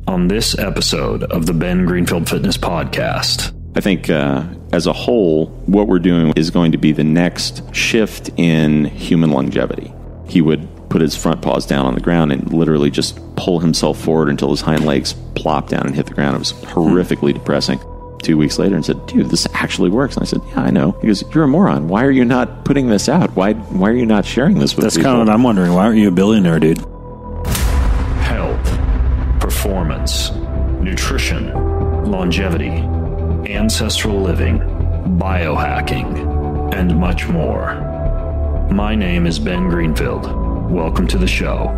On this episode of the Ben Greenfield Fitness Podcast, I think as a whole, what we're doing is going to be the next shift in human longevity. He would put his front paws down on the ground and literally just pull himself forward until his hind legs plopped down and hit the ground. It was horrifically depressing. 2 weeks later and said, dude, this actually works. And I said, yeah, I know. He goes, you're a moron. Why are you not putting this out? Why are you not sharing this with people? That's kind of what I'm wondering. Why aren't you a billionaire, dude? Health, performance, nutrition, longevity, ancestral living, biohacking, and much more. My name is Ben Greenfield. Welcome to the show.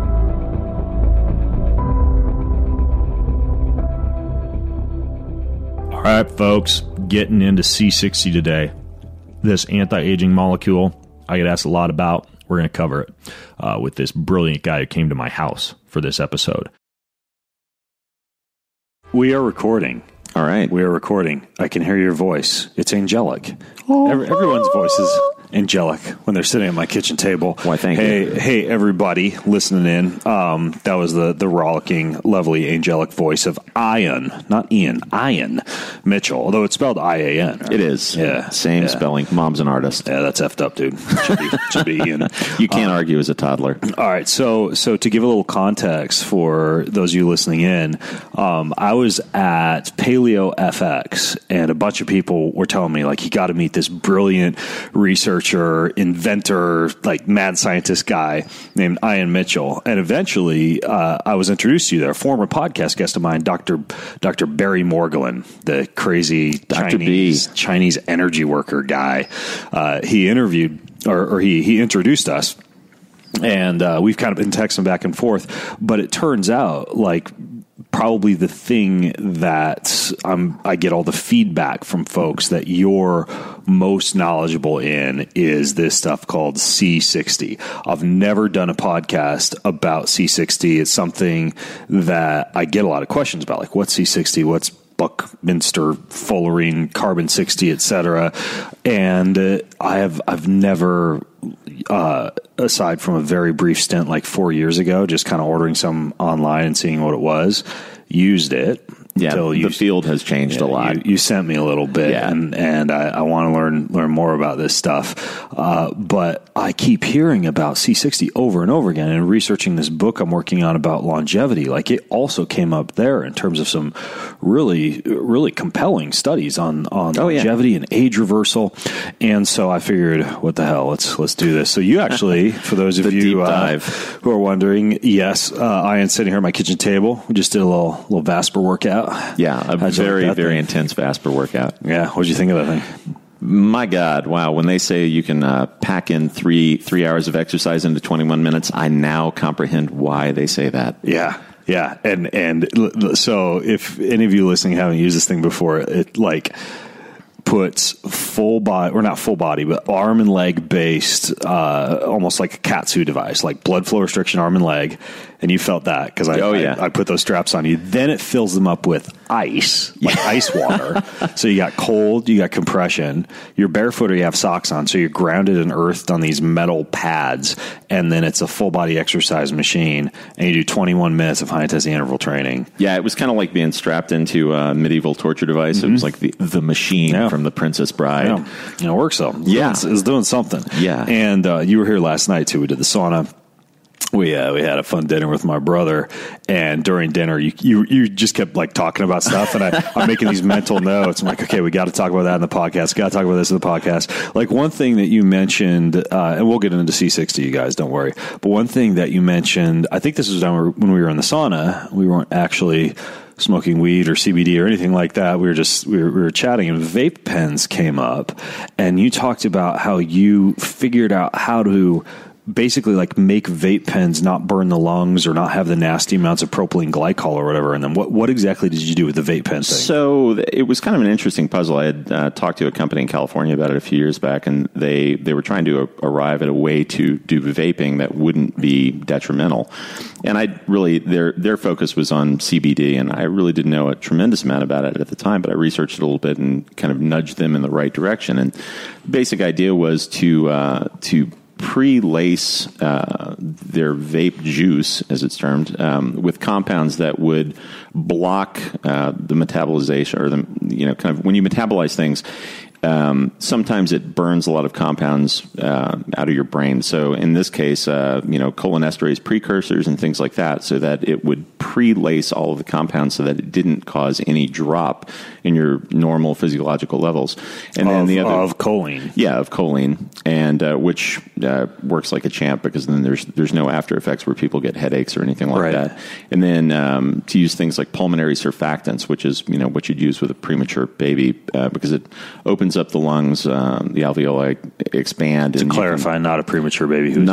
All right, folks, getting into C60 today. This anti-aging molecule I get asked a lot about. We're going to cover it with this brilliant guy who came to my house for this episode. We are recording. All right. We are recording. I can hear your voice. It's angelic. Everyone's voice is angelic when they're sitting at my kitchen table. Why, thank you. Hey, everybody listening in. That was the rollicking, lovely, angelic voice of Ian, not Ian, Ian Mitchell, although it's spelled I-A-N. Right? It is. Yeah. Same spelling. Mom's an artist. Yeah, that's effed up, dude. Should be Ian. You can't argue as a toddler. All right, so to give a little context for those of you listening in, I was at Paleo FX, and a bunch of people were telling me, like, you got to meet this brilliant researcher, inventor, like mad scientist guy named Ian Mitchell. And eventually, I was introduced to you there, a former podcast guest of mine, Dr. Barry Morgulin, the crazy Chinese energy worker guy. He interviewed, or he introduced us. And we've kind of been texting back and forth, but it turns out, like, probably the thing that I get all the feedback from folks that you're most knowledgeable in is this stuff called C60. I've never done a podcast about C60. It's something that I get a lot of questions about, like, what's C60? What's Buckminster Fullerene, carbon 60, etc. And I've never, aside from a very brief stint like 4 years ago, just kind of ordering some online and seeing what it was, used it. Yeah, the field has changed a lot. You sent me a little bit, and I want to learn more about this stuff. But I keep hearing about C60 over and over again, and researching this book I'm working on about longevity. Like, it also came up there in terms of some really, really compelling studies on longevity and age reversal. And so I figured, what the hell, let's do this. So you actually, for those of you who are wondering, yes, I am sitting here at my kitchen table. We just did a little Vasper workout. Yeah, a very intense Vasper workout. Yeah, what'd you think of that thing? My God, wow. When they say you can pack in three hours of exercise into 21 minutes, I now comprehend why they say that. Yeah. Yeah. And so if any of you listening haven't used this thing before, it like puts full body, or not full body, but arm and leg based, almost like a KAATSU device, like blood flow restriction, arm and leg. And you felt that because I put those straps on you. Then it fills them up with ice, like ice water. So you got cold, you got compression. You're barefoot or you have socks on, so you're grounded and earthed on these metal pads. And then it's a full body exercise machine, and you do 21 minutes of high intensity interval training. Yeah, it was kind of like being strapped into a medieval torture device. Mm-hmm. It was like the machine from The Princess Bride. Yeah. And it works though. It's doing something. Yeah. And you were here last night too. We did the sauna. We had a fun dinner with my brother, and during dinner, you just kept like talking about stuff, and I'm making these mental notes. I'm like, okay, we got to talk about that in the podcast. Got to talk about this in the podcast. Like, one thing that you mentioned, and we'll get into C60, you guys, don't worry. But one thing that you mentioned, I think this was done when we were in the sauna. We weren't actually smoking weed or CBD or anything like that. We were chatting, and vape pens came up, and you talked about how you figured out how to basically like make vape pens not burn the lungs or not have the nasty amounts of propylene glycol or whatever in them. What exactly did you do with the vape pen thing? So it was kind of an interesting puzzle. I had talked to a company in California about it a few years back, and they were trying to arrive at a way to do vaping that wouldn't be detrimental. And I really, their focus was on CBD, and I really didn't know a tremendous amount about it at the time, but I researched it a little bit and kind of nudged them in the right direction. And the basic idea was to pre-lace their vape juice, as it's termed, with compounds that would block the metabolization, or kind of when you metabolize things. Sometimes it burns a lot of compounds out of your brain. So in this case, cholinesterase precursors and things like that, so that it would pre-lace all of the compounds so that it didn't cause any drop in your normal physiological levels. And then the other of choline, of choline, and which works like a champ, because then there's no after effects where people get headaches or anything like that. And then to use things like pulmonary surfactants, which is what you'd use with a premature baby, because it opens up the lungs, the alveoli expand. To clarify, not a premature baby who's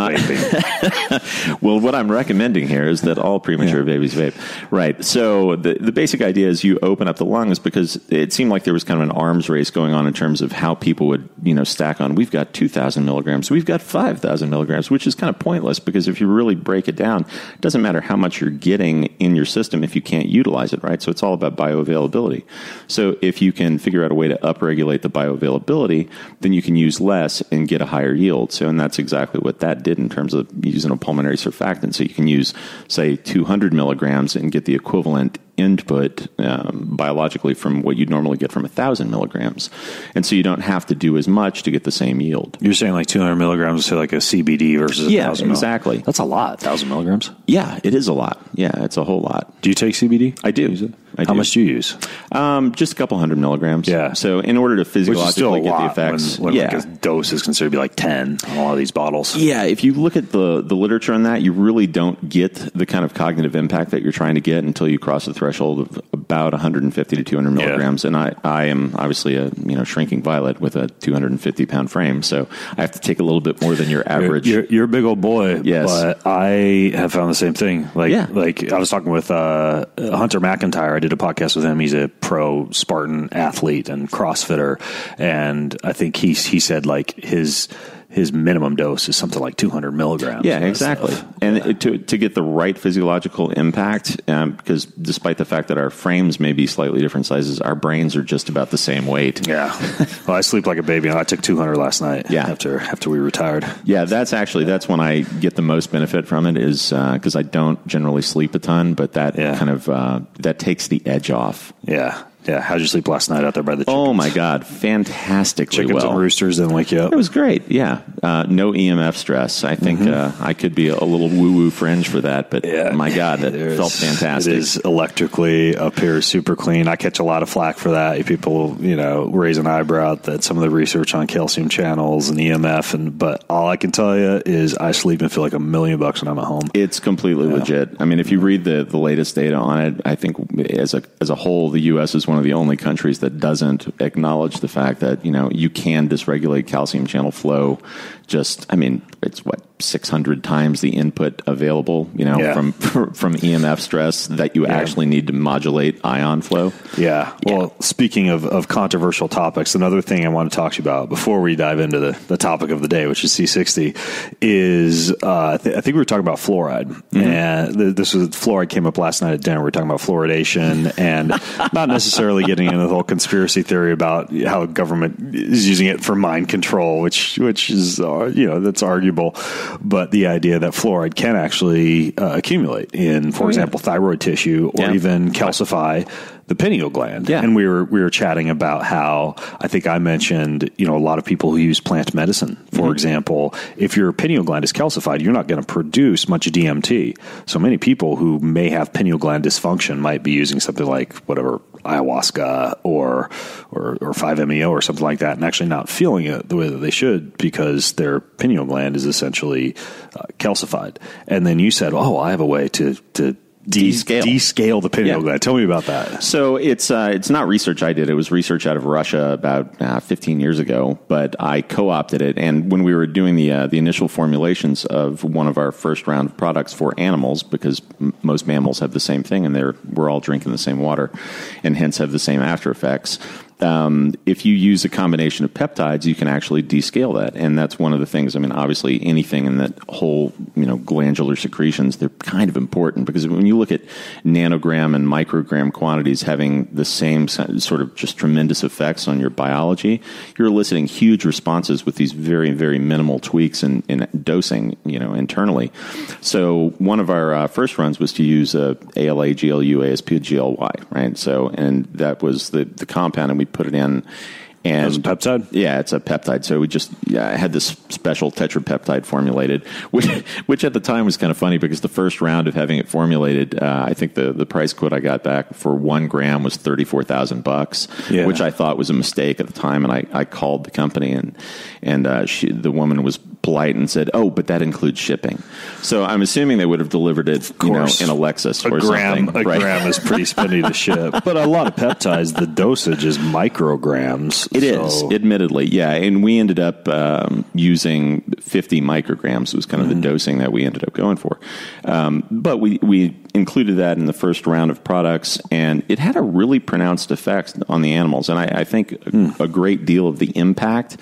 vaping. Well, what I'm recommending here is that all premature babies vape. Right. So the basic idea is you open up the lungs, because it seemed like there was kind of an arms race going on in terms of how people would, stack on, we've got 2,000 milligrams, we've got 5,000 milligrams, which is kind of pointless, because if you really break it down, it doesn't matter how much you're getting in your system if you can't utilize it, right? So it's all about bioavailability. So if you can figure out a way to upregulate the bioavailability, then you can use less and get a higher yield. So, and that's exactly what that did in terms of using a pulmonary surfactant. So you can use, say, 200 milligrams and get the equivalent input biologically from what you'd normally get from 1,000 milligrams. And so you don't have to do as much to get the same yield. You're saying like 200 milligrams to like a CBD versus 1,000 exactly. That's a lot, 1,000 milligrams. Yeah, it is a lot. Yeah, it's a whole lot. Do you take CBD? I do. How much do you use? Just a couple hundred milligrams. Yeah. So in order to physiologically get the effects. When like a dose is considered to be like 10 on a lot of these bottles. Yeah, if you look at the literature on that, you really don't get the kind of cognitive impact that you're trying to get until you cross the threshold of about 150 to 200 milligrams. And I am obviously a shrinking violet with a 250-pound frame, so I have to take a little bit more than your average. You're a big old boy. Yes. But I have found the same thing. Like I was talking with Hunter McIntyre. I did a podcast with him. He's a pro Spartan athlete and CrossFitter, and I think he said like his minimum dose is something like 200 milligrams. Yeah, exactly. And to get the right physiological impact, because despite the fact that our frames may be slightly different sizes, our brains are just about the same weight. Yeah. Well, I sleep like a baby, and I took 200 last night. Yeah. After we retired. Yeah, that's when I get the most benefit from it, is because I don't generally sleep a ton, but that kind of that takes the edge off. Yeah. Yeah, how'd you sleep last night out there by the chickens? Oh, my God. Fantastically chickens well. Chickens and roosters didn't wake you up? It was great, yeah. No EMF stress. I think I could be a little woo-woo fringe for that, but my God, it felt fantastic. It is electrically up here super clean. I catch a lot of flack for that. People, raise an eyebrow at some of the research on calcium channels and EMF, but all I can tell you is I sleep and feel like $1 million when I'm at home. It's completely legit. I mean, if you read the latest data on it, I think as a whole, the U.S. is one of the only countries that doesn't acknowledge the fact that, you can dysregulate calcium channel flow. It's 600 times the input available, from EMF stress that you actually need to modulate ion flow. Yeah. Well, speaking of controversial topics, another thing I want to talk to you about before we dive into the topic of the day, which is C60, is I think we were talking about fluoride. Mm-hmm. And fluoride came up last night at dinner. We were talking about fluoridation and not necessarily getting into the whole conspiracy theory about how government is using it for mind control, which is, that's arguable. But the idea that fluoride can actually accumulate in, for example, thyroid tissue or even calcify the pineal gland. Yeah. And we were chatting about how, I think I mentioned, a lot of people who use plant medicine, for example, if your pineal gland is calcified, you're not going to produce much DMT. So many people who may have pineal gland dysfunction might be using something like ayahuasca or 5-MeO or something like that, and actually not feeling it the way that they should because their pineal gland is essentially calcified. And then you said, I have a way to descale the pineal gland. Tell me about that. So it's not research I did. It was research out of Russia about 15 years ago, but I co-opted it. And when we were doing the initial formulations of one of our first round of products for animals, because most mammals have the same thing and we're all drinking the same water and hence have the same after effects, if you use a combination of peptides, you can actually descale that. And that's one of the things. I mean, obviously, anything in that whole, glandular secretions, they're kind of important because when you look at nanogram and microgram quantities having the same sort of just tremendous effects on your biology, you're eliciting huge responses with these very, very minimal tweaks in dosing, internally. So one of our first runs was to use ALA, GLU, ASP, GLY, right? So, and that was the compound, and we put it in. And it's a peptide? Yeah, it's a peptide. So we just had this special tetrapeptide formulated, which at the time was kind of funny because the first round of having it formulated, I think the price quote I got back for 1 gram was $34,000, which I thought was a mistake at the time. And I called the company, and the woman was polite and said, "Oh, but that includes shipping." So I'm assuming they would have delivered it, in a Lexus or something. A gram is pretty spendy to ship, but a lot of peptides, the dosage is micrograms. It is, admittedly, yeah. And we ended up using 50 micrograms. It was kind of the dosing that we ended up going for. But we included that in the first round of products, and it had a really pronounced effect on the animals. And I think a great deal of the impact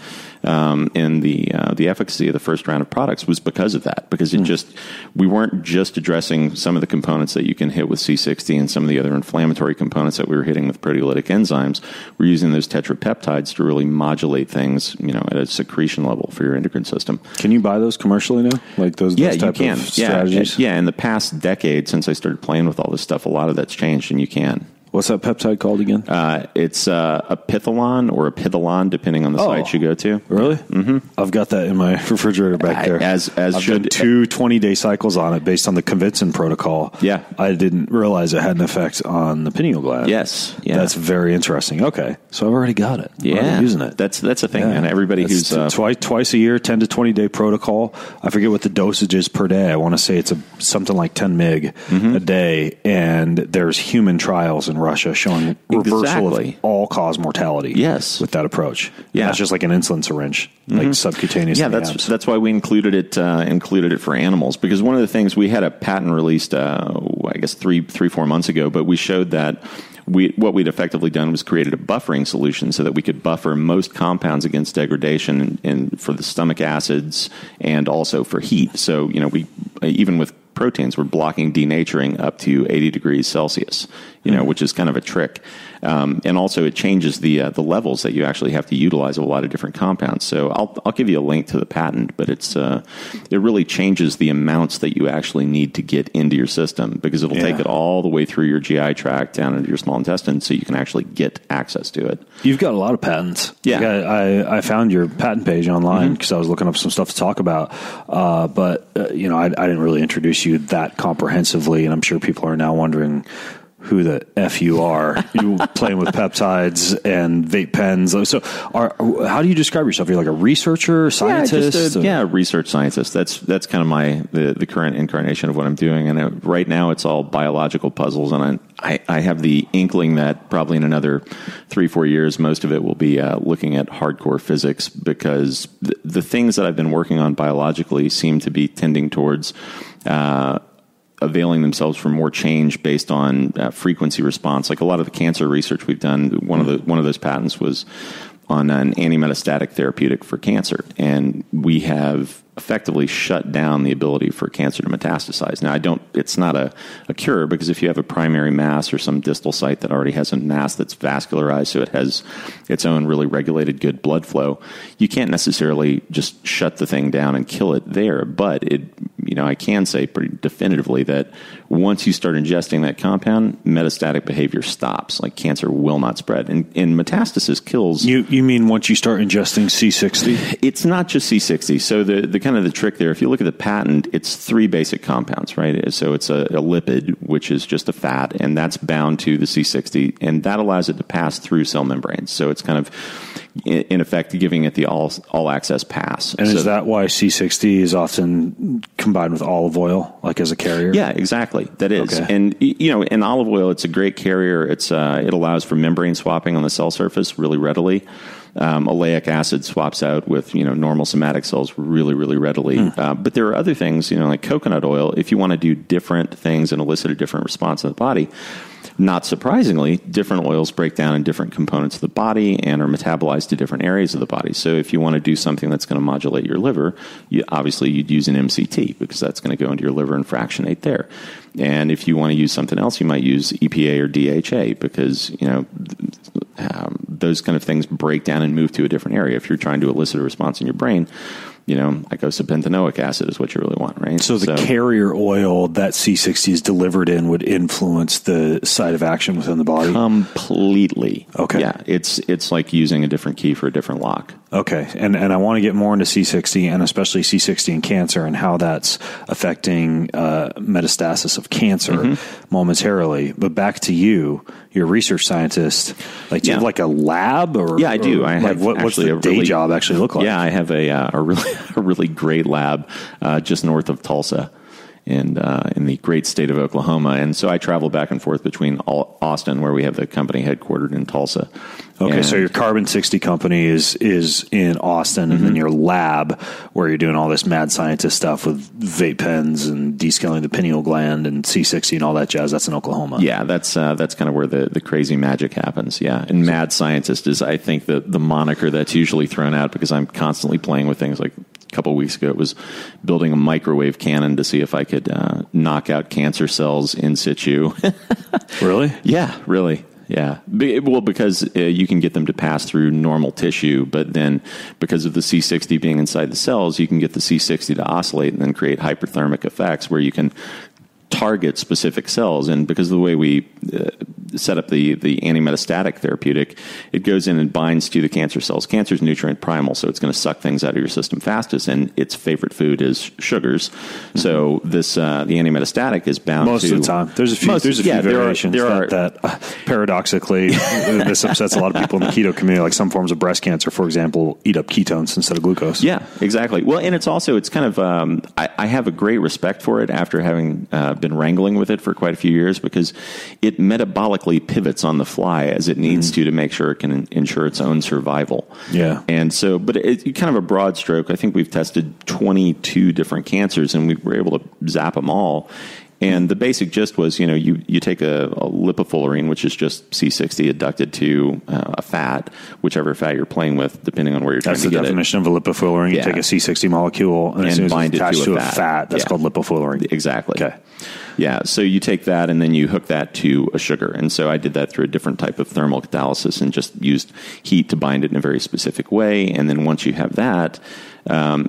in the efficacy of the first round of products was because of that. Because we weren't just addressing some of the components that you can hit with C60 and some of the other inflammatory components that we were hitting with proteolytic enzymes. We're using those tetrapeptides to really modulate things, at a secretion level for your endocrine system. Can you buy those commercially now? Like those type of strategies? Yeah, in the past decade, since I started playing with all this stuff, a lot of that's changed, and you can. What's that peptide called again? It's a Pithalon or a Pithalon, depending on the site you go to. Really? Mm-hmm. I've got that in my refrigerator back there. I've done 2 20-day cycles on it based on the Convincin protocol. Yeah. I didn't realize it had an effect on the pineal gland. Yes. Yeah. That's very interesting. Okay. So I've already got it. Yeah. I'm already using it. That's a thing, man. Everybody who's... twice a year, 10 to 20-day protocol. I forget what the dosage is per day. I want to say it's something like 10 mg a day. And there's human trials in Russia showing reversal of all-cause mortality with that approach. Yeah. That's just like an insulin syringe, like subcutaneous. Yeah, that's why we included it for animals, because one of the things, we had a patent released, I guess 3-4 months ago, but we showed that what we'd effectively done was created a buffering solution so that we could buffer most compounds against degradation and for the stomach acids and also for heat. So, we even with proteins, we're blocking denaturing up to 80 degrees Celsius, which is kind of a trick. And also it changes the levels that you actually have to utilize of a lot of different compounds. So I'll give you a link to the patent, but it really changes the amounts that you actually need to get into your system, because it'll take it all the way through your GI tract down into your small intestine so you can actually get access to it. You've got a lot of patents. Yeah. Like I found your patent page online because I was looking up some stuff to talk about. But I didn't really introduce you that comprehensively, and I'm sure people are now wondering who the F you are. You playing with peptides and vape pens. So how do you describe yourself? You're like a researcher, scientist? Research scientist. That's kind of the current incarnation of what I'm doing. And right now it's all biological puzzles. And I have the inkling that probably in another 3-4 years, most of it will be looking at hardcore physics, because the things that I've been working on biologically seem to be tending towards availing themselves for more change based on frequency response. Like a lot of the cancer research we've done, one of those patents was on an anti-metastatic therapeutic for cancer, and we have effectively shut down the ability for cancer to metastasize. Now, it's not a cure, because if you have a primary mass or some distal site that already has a mass that's vascularized, so it has its own really regulated good blood flow, you can't necessarily just shut the thing down and kill it there. But I can say pretty definitively that once you start ingesting that compound, metastatic behavior stops. Like, cancer will not spread. And metastasis kills... You mean once you start ingesting C60? It's not just C60. So the kind of the trick there, if you look at the patent, it's 3 basic compounds, right? So it's a lipid, which is just a fat, and that's bound to the C60, and that allows it to pass through cell membranes. So it's kind of, in effect, giving it the all-access pass. And is that why C60 is often combined with olive oil, like as a carrier? Yeah, exactly. That is. Okay. And, in olive oil, it's a great carrier. It allows for membrane swapping on the cell surface really readily. Oleic acid swaps out with, normal somatic cells really, really readily. But there are other things, like coconut oil. If you want to do different things and elicit a different response in the body, not surprisingly, different oils break down in different components of the body and are metabolized to different areas of the body. So if you want to do something that's going to modulate your liver, obviously you'd use an MCT because that's going to go into your liver and fractionate there. And if you want to use something else, you might use EPA or DHA because, those kind of things break down and move to a different area. If you're trying to elicit a response in your brain, icosapentaenoic acid is what you really want, right? So the carrier oil that C60 is delivered in would influence the site of action within the body? Completely. Okay. Yeah, it's like using a different key for a different lock. Okay, and I want to get more into C60 and especially C60 in cancer and how that's affecting metastasis of cancer momentarily. But back to you, you're a research scientist. Like, do you have like a lab? I do. I have what's the day job actually look like? Yeah, I have a really great lab just north of Tulsa. In the great state of Oklahoma. And so I travel back and forth between Austin, where we have the company headquartered, in Tulsa. Okay, so your Carbon 60 company is in Austin, and then your lab, where you're doing all this mad scientist stuff with vape pens and descaling the pineal gland and C60 and all that jazz, that's in Oklahoma. Yeah, that's kind of where the crazy magic happens, yeah. And mad scientist is, I think, the moniker that's usually thrown out because I'm constantly playing with things like, a couple of weeks ago, it was building a microwave cannon to see if I could knock out cancer cells in situ. Really? Yeah, really. Yeah. Well, because you can get them to pass through normal tissue, but then because of the C60 being inside the cells, you can get the C60 to oscillate and then create hyperthermic effects where you can target specific cells. And because of the way we set up the anti-metastatic therapeutic, it goes in and binds to the cancer cells. Cancer is nutrient primal, so it's going to suck things out of your system fastest, and its favorite food is sugars. So this the anti-metastatic is bound most to... of the time. There's a few variations that paradoxically, this upsets a lot of people in the keto community, like some forms of breast cancer, for example, eat up ketones instead of glucose. Yeah, exactly. Well, and it's kind of... I have a great respect for it after having been wrangling with it for quite a few years because it metabolically pivots on the fly as it needs to make sure it can ensure its own survival. Yeah. And so, but it's kind of a broad stroke. I think we've tested 22 different cancers and we were able to zap them all. And the basic gist was, you take a lipofullerene, which is just C60 adducted to a fat, whichever fat you're playing with, depending on where you're trying to get it. That's the definition of a lipofullerene. You take a C60 molecule and as soon as it's attached to a fat, that's called lipofullerene. Exactly. Okay. Yeah, so you take that and then you hook that to a sugar. And so I did that through a different type of thermal catalysis and just used heat to bind it in a very specific way. And then once you have that, and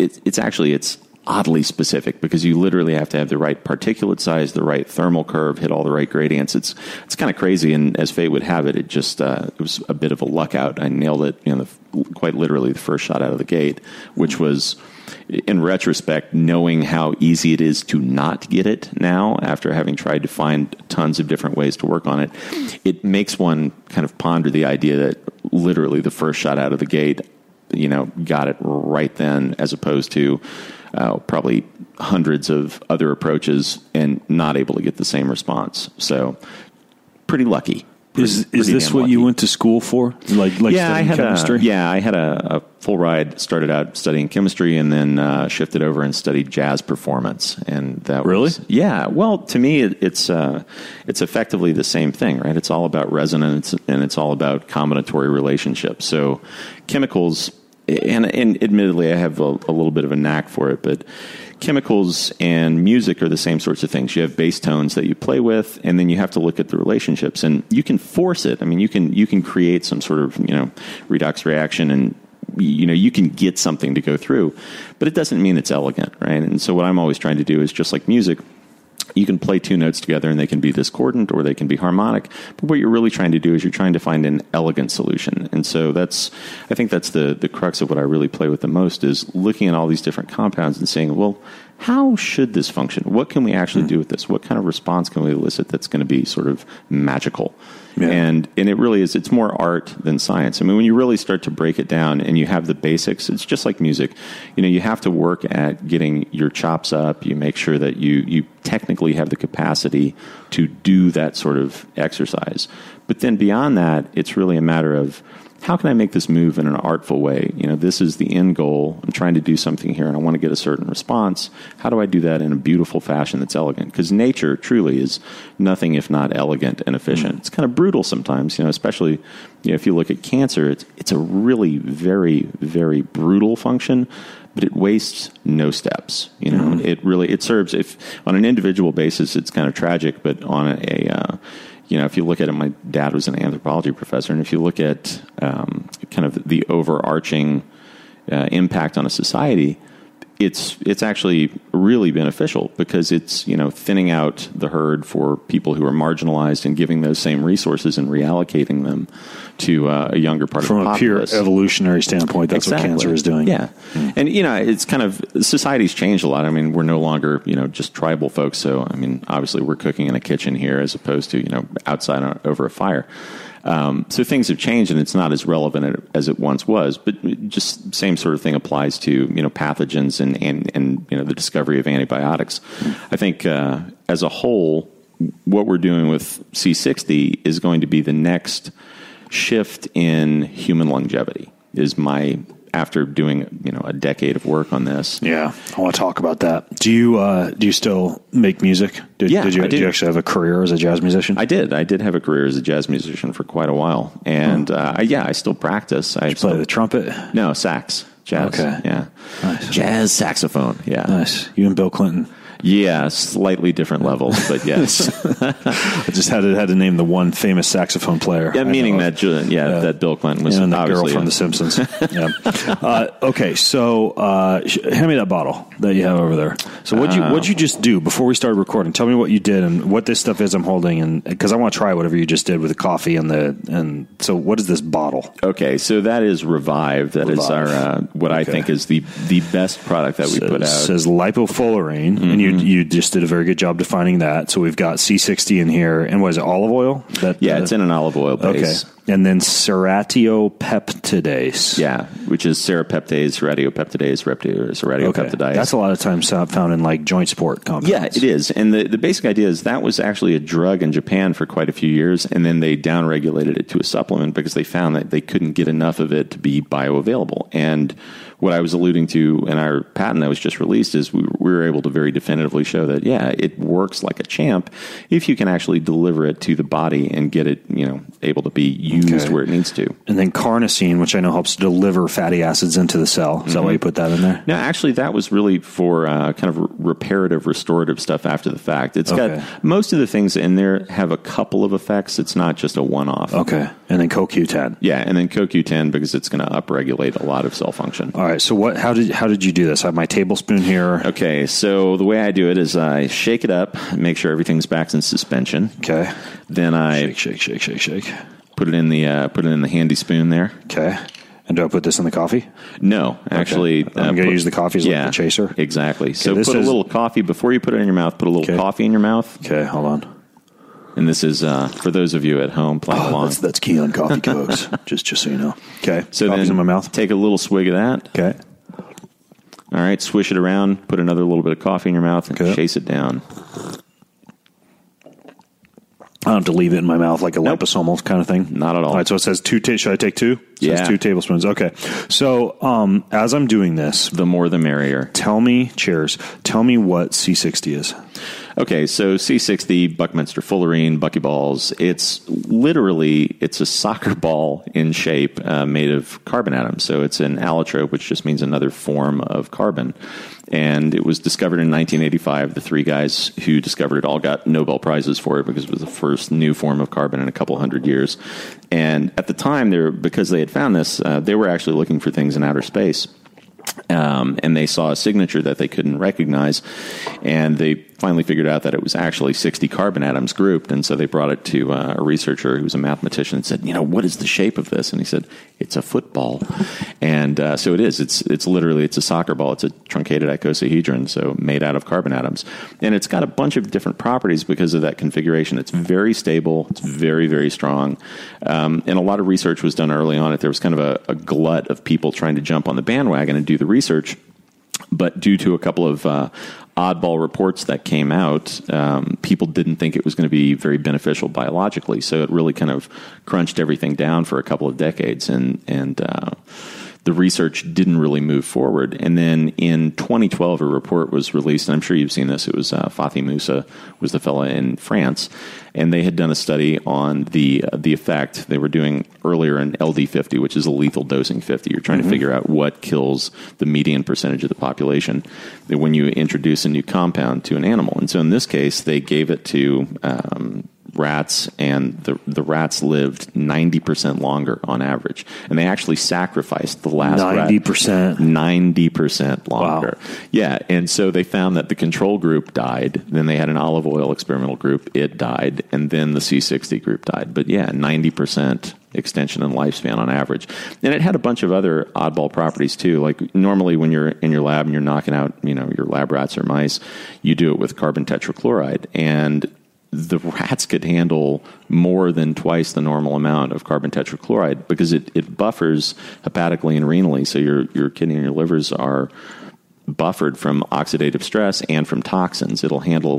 it's oddly specific because you literally have to have the right particulate size, the right thermal curve, hit all the right gradients. It's kind of crazy, and as fate would have it, it was a bit of a luck out. I nailed it, quite literally the first shot out of the gate, which was, in retrospect, knowing how easy it is to not get it now, after having tried to find tons of different ways to work on it, it makes one kind of ponder the idea that literally the first shot out of the gate, got it right then, as opposed to probably hundreds of other approaches and not able to get the same response. So pretty lucky. Is this what you went to school for? Like studying chemistry? I had a full ride. Started out studying chemistry and then shifted over and studied jazz performance. And that was, really? Yeah. Well, to me, it's effectively the same thing, right? It's all about resonance and it's all about combinatory relationships. So chemicals, and admittedly, I have a little bit of a knack for it, but chemicals and music are the same sorts of things. You have bass tones that you play with, and then you have to look at the relationships, and you can force it. I mean, you can create some sort of redox reaction, and you can get something to go through, but it doesn't mean it's elegant, right? And so what I'm always trying to do is, just like music, you can play two notes together and they can be discordant or they can be harmonic. But what you're really trying to do is you're trying to find an elegant solution. And so I think that's the crux of what I really play with the most, is looking at all these different compounds and saying, well, how should this function? What can we actually do with this? What kind of response can we elicit that's going to be sort of magical? Yeah. And it really is, it's more art than science. I mean, when you really start to break it down and you have the basics, it's just like music. You have to work at getting your chops up. You make sure that you technically have the capacity to do that sort of exercise. But then beyond that, it's really a matter of how can I make this move in an artful way? This is the end goal. I'm trying to do something here, and I want to get a certain response. How do I do that in a beautiful fashion that's elegant? Because nature truly is nothing if not elegant and efficient. It's kind of brutal sometimes, especially if you look at cancer. It's a really very, very brutal function, but it wastes no steps. It serves, if on an individual basis, it's kind of tragic, but on if you look at it, my dad was an anthropology professor, and if you look at kind of the overarching impact on a society, it's actually really beneficial because it's thinning out the herd for people who are marginalized and giving those same resources and reallocating them to a younger part of the populace. From a pure evolutionary standpoint, that's what cancer is doing. Yeah. And, it's kind of, society's changed a lot. I mean, we're no longer, just tribal folks. So, I mean, obviously we're cooking in a kitchen here as opposed to, outside over a fire. So things have changed, and it's not as relevant as it once was. But just same sort of thing applies to pathogens and the discovery of antibiotics. I think as a whole, what we're doing with C60 is going to be the next shift in human longevity. After doing a decade of work on this. Yeah, I want to talk about that. Do you still make music? Did you actually have a career as a jazz musician? I did. I did have a career as a jazz musician for quite a while, and I still practice. Did you play the trumpet? No, sax, jazz. Okay, yeah, nice. Jazz saxophone. Yeah, nice. You and Bill Clinton. Yeah, slightly different levels, but yes. I just had to name the one famous saxophone player. Yeah, meaning that Bill Clinton was and the girl from The Simpsons. Yeah. Okay, so hand me that bottle that you have over there. So what'd you just do before we started recording? Tell me what you did and what this stuff is I'm holding, and because I want to try whatever you just did with the coffee and so what is this bottle? Okay, so that is Revive. That is our what I think is the best product that we put out. It says lipofullerene, and you just did a very good job defining that. So we've got C60 in here, and what is it, olive oil? It's in an olive oil base. Okay. And then serratiopeptidase. Yeah, which is serrapeptase, serratiopeptidase. That's a lot of times found in like joint support compounds. Yeah, it is. And the basic idea is that was actually a drug in Japan for quite a few years, and then they downregulated it to a supplement because they found that they couldn't get enough of it to be bioavailable. And what I was alluding to in our patent that was just released is we were able to very definitively show that, it works like a champ if you can actually deliver it to the body and get it, able to be used where it needs to. And then carnosine, which I know helps deliver fatty acids into the cell. Is that why you put that in there? No, actually, that was really for kind of reparative, restorative stuff after the fact. It's got most of the things in there have a couple of effects. It's not just a one-off. Okay. And then CoQ10. Yeah, and then CoQ10 because it's going to upregulate a lot of cell function. All right. So how did you do this? I have my tablespoon here. Okay. So the way I do it is I shake it up, make sure everything's back in suspension. Okay. Then I shake. Put it in the handy spoon there. Okay. And do I put this in the coffee? No, actually, I'm going to use the coffee as like the chaser. Exactly. So put a little coffee before you put it in your mouth. Put a little coffee in your mouth. Okay. Hold on. And this is for those of you at home playing along. That's key on coffee, folks. just so you know. Okay. So Coffee's in my mouth. Take a little swig of that. Okay. All right. Swish it around. Put another little bit of coffee in your mouth and chase it down. I don't have to leave it in my mouth like a liposomal kind of thing? Not at all. All right, so it says should I take two? It says 2 tablespoons. Okay. So as I'm doing this... The more the merrier. Tell me what C60 is. Okay, so C60, Buckminster fullerene, buckyballs, it's a soccer ball in shape made of carbon atoms. So it's an allotrope, which just means another form of carbon. And it was discovered in 1985. The 3 guys who discovered it all got Nobel Prizes for it because it was the first new form of carbon in a couple hundred years. And at the time, because they had found this, they were actually looking for things in outer space. And they saw a signature that they couldn't recognize, and they finally figured out that it was actually 60 carbon atoms grouped. And so they brought it to a researcher who was a mathematician and said, what is the shape of this? And he said, it's a football. And so it is. It's literally a soccer ball. It's a truncated icosahedron, so made out of carbon atoms. And it's got a bunch of different properties because of that configuration. It's very stable. It's very, very strong. And a lot of research was done early on. There was kind of a glut of people trying to jump on the bandwagon and do the research. But due to a couple of oddball reports that came out, people didn't think it was going to be very beneficial biologically. So it really kind of crunched everything down for a couple of decades, and the research didn't really move forward. And then in 2012, a report was released, and I'm sure you've seen this. It was Fathi Moussa was the fellow in France, and they had done a study on the effect they were doing earlier in LD50, which is a lethal dosing 50. You're trying to figure out what kills the median percentage of the population when you introduce a new compound to an animal. And so in this case, they gave it to rats, and the rats lived 90% longer on average. And they actually sacrificed the last 90%? 90% longer. Wow. Yeah, and so they found that the control group died, then they had an olive oil experimental group, it died, and then the C60 group died. But yeah, 90% extension in lifespan on average. And it had a bunch of other oddball properties too. Like normally when you're in your lab and you're knocking out, your lab rats or mice, you do it with carbon tetrachloride, and the rats could handle more than twice the normal amount of carbon tetrachloride because it buffers hepatically and renally. So your kidney and your livers are buffered from oxidative stress and from toxins. It'll handle,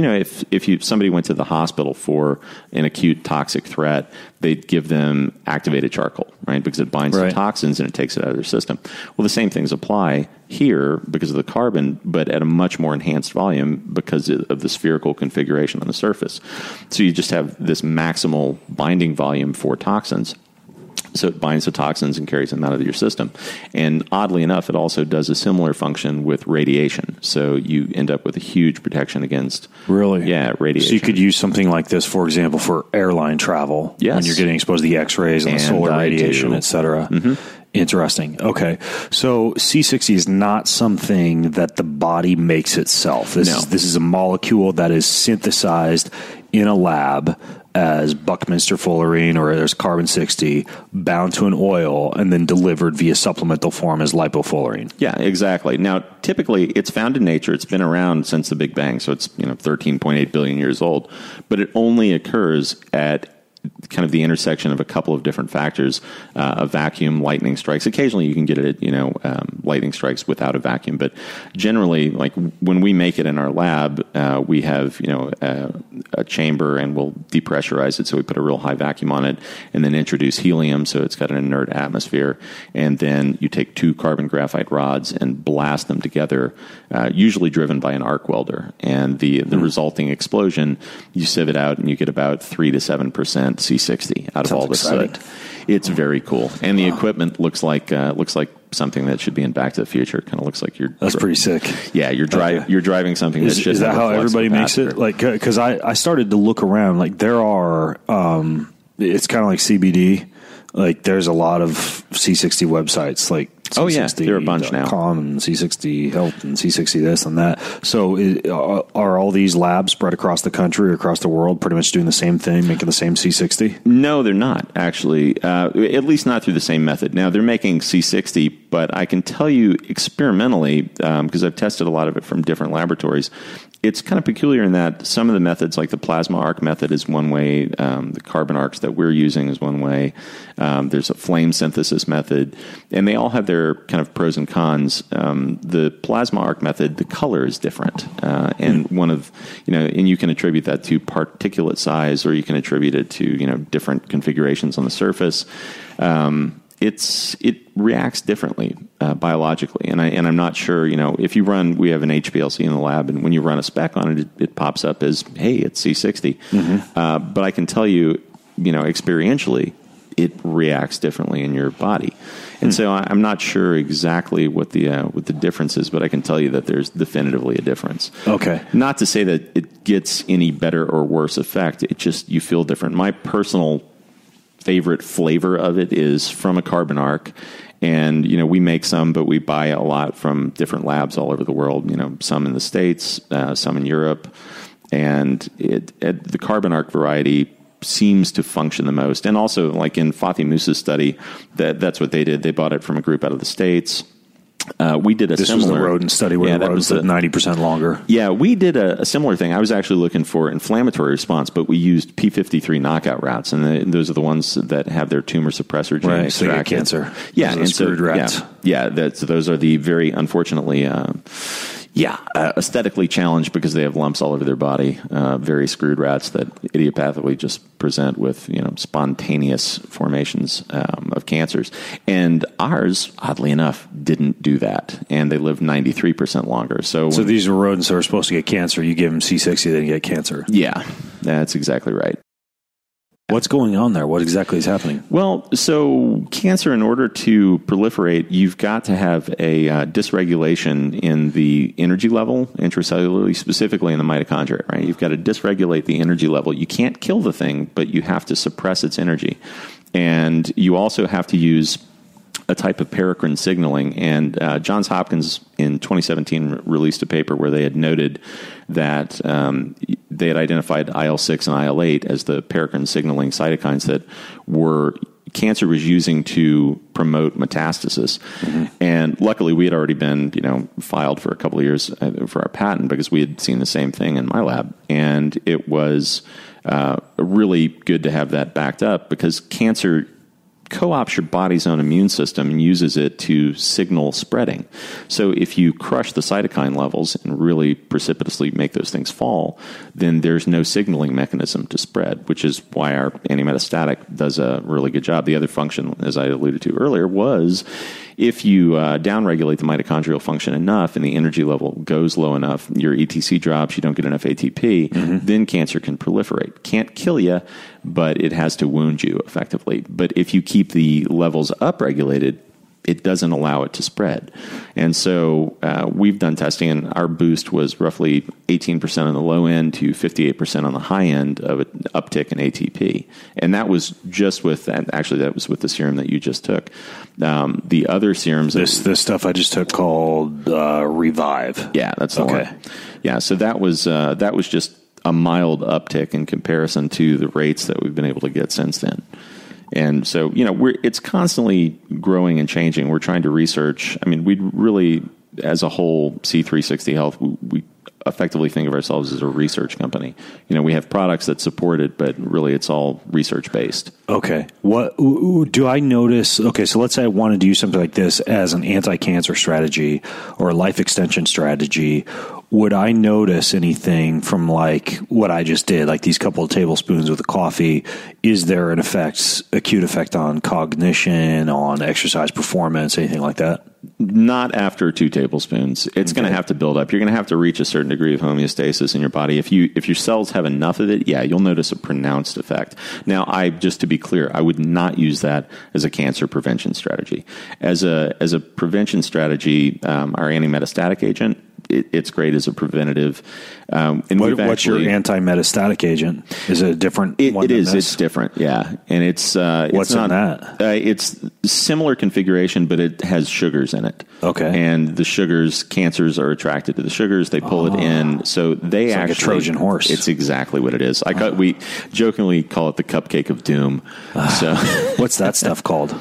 if somebody went to the hospital for an acute toxic threat, they'd give them activated charcoal, right? Because it binds to toxins and it takes it out of their system. Well, the same things apply here because of the carbon, but at a much more enhanced volume because of the spherical configuration on the surface. So you just have this maximal binding volume for toxins. So it binds the toxins and carries them out of your system. And oddly enough, it also does a similar function with radiation. So you end up with a huge protection against... Really? Yeah, radiation. So you could use something like this, for example, for airline travel. Yes. When you're getting exposed to the X-rays and the solar radiation, et cetera. Mm-hmm. Interesting. Okay. So C60 is not something that the body makes itself. This is a molecule that is synthesized in a lab as Buckminster fullerene or as carbon-60 bound to an oil and then delivered via supplemental form as lipofullerene. Yeah, exactly. Now, typically, it's found in nature. It's been around since the Big Bang, so it's 13.8 billion years old. But it only occurs at kind of the intersection of a couple of different factors, a vacuum, lightning strikes. Occasionally you can get it at, lightning strikes without a vacuum, but generally, like when we make it in our lab, we have, a chamber and we'll depressurize it. So we put a real high vacuum on it and then introduce helium. So it's got an inert atmosphere. And then you take 2 carbon graphite rods and blast them together, usually driven by an arc welder. And the resulting explosion, you sieve it out and you get about 3 to 7% C60 out of all the soot. It's very cool, and the equipment looks like something that should be in Back to the Future. Kind of looks like That's pretty sick. Yeah, you're driving something. Is that how everybody makes it? Like, because I started to look around. Like there are, it's kind of like CBD. Like there's a lot of C60 websites. Like C60, there are a bunch now. And C60 Health and C60 this and that. So are all these labs spread across the country or across the world pretty much doing the same thing, making the same C60? No, they're not, actually. At least not through the same method. Now, they're making C60, but I can tell you experimentally, because I've tested a lot of it from different laboratories, it's kind of peculiar in that some of the methods, like the plasma arc method is one way, the carbon arcs that we're using is one way, there's a flame synthesis method, and they all have their kind of pros and cons. The plasma arc method, the color is different, and and you can attribute that to particulate size, or you can attribute it to different configurations on the surface. It reacts differently biologically, and I'm not sure. If you run, we have an HPLC in the lab, and when you run a spec on it, it pops up as, hey, it's C60. Mm-hmm. But I can tell you, experientially, it reacts differently in your body, and so I'm not sure exactly what the difference is, but I can tell you that there's definitively a difference. Okay, not to say that it gets any better or worse effect. It just, you feel different. My personal favorite flavor of it is from a carbon arc, and we make some, but we buy a lot from different labs all over the world. Some in the States, some in Europe, and the carbon arc variety seems to function the most. And also, like in Fathi Moussa's study, that's what they did. They bought it from a group out of the States. We did a This similar... was the rodent study where the rodents lived 90% longer. Yeah, we did a similar thing. I was actually looking for inflammatory response, but we used P53 knockout rats, and those are the ones that have their tumor suppressor gene Right, extracted. so you get cancer. Yeah, Those are and screwed rats. those are the very, unfortunately... aesthetically challenged because they have lumps all over their body. Very screwed rats that idiopathically just present with spontaneous formations of cancers. And ours, oddly enough, didn't do that, and they live 93% longer. So these are rodents that are supposed to get cancer. You give them C60, they get cancer. Yeah, that's exactly right. What's going on there? What exactly is happening? Well, so cancer, in order to proliferate, you've got to have a dysregulation in the energy level, intracellularly, specifically in the mitochondria, right? You've got to dysregulate the energy level. You can't kill the thing, but you have to suppress its energy. And you also have to use a type of paracrine signaling. And Johns Hopkins in 2017 released a paper where they had noted that they had identified IL-6 and IL-8 as the paracrine signaling cytokines that cancer was using to promote metastasis. Mm-hmm. And luckily we had already been, filed for a couple of years for our patent because we had seen the same thing in my lab. And it was really good to have that backed up because cancer co-opts your body's own immune system and uses it to signal spreading. So if you crush the cytokine levels and really precipitously make those things fall, then there's no signaling mechanism to spread, which is why our anti-metastatic does a really good job. The other function, as I alluded to earlier, was if you downregulate the mitochondrial function enough and the energy level goes low enough, your ETC drops, you don't get enough ATP, then cancer can proliferate. Can't kill you, but it has to wound you effectively. But if you keep the levels upregulated, it doesn't allow it to spread. And so we've done testing, and our boost was roughly 18% on the low end to 58% on the high end of an uptick in ATP. And that was just with that. Actually, that was with the serum that you just took. The other serums... This stuff I just took called Revive. Yeah, that's the one. Yeah, so that was just a mild uptick in comparison to the rates that we've been able to get since then. And so, it's constantly growing and changing. We're trying to research. I mean, we really, as a whole, C360 Health, we effectively think of ourselves as a research company. We have products that support it, but really it's all research-based. Okay. What do I notice? Okay, so let's say I want to do something like this as an anti-cancer strategy or a life extension strategy. Would I notice anything from like what I just did, like these couple of tablespoons with the coffee? Is there an acute effect on cognition, on exercise performance, anything like that? Not after 2 tablespoons. It's going to have to build up. You're going to have to reach a certain degree of homeostasis in your body. If your cells have enough of it, you'll notice a pronounced effect. Now, just to be clear, I would not use that as a cancer prevention strategy. As a prevention strategy, our anti-metastatic agent, it's great as a preventative. And what's your anti-metastatic agent? Is it a different one? It is. It's different, yeah. And it's what's it's not, in that? It's similar configuration, but it has sugars in it. Okay. And the sugars, cancers are attracted to the sugars. They pull it in. So they it's actually like a Trojan horse. It's exactly what it is. We jokingly call it the cupcake of doom. So what's that stuff called?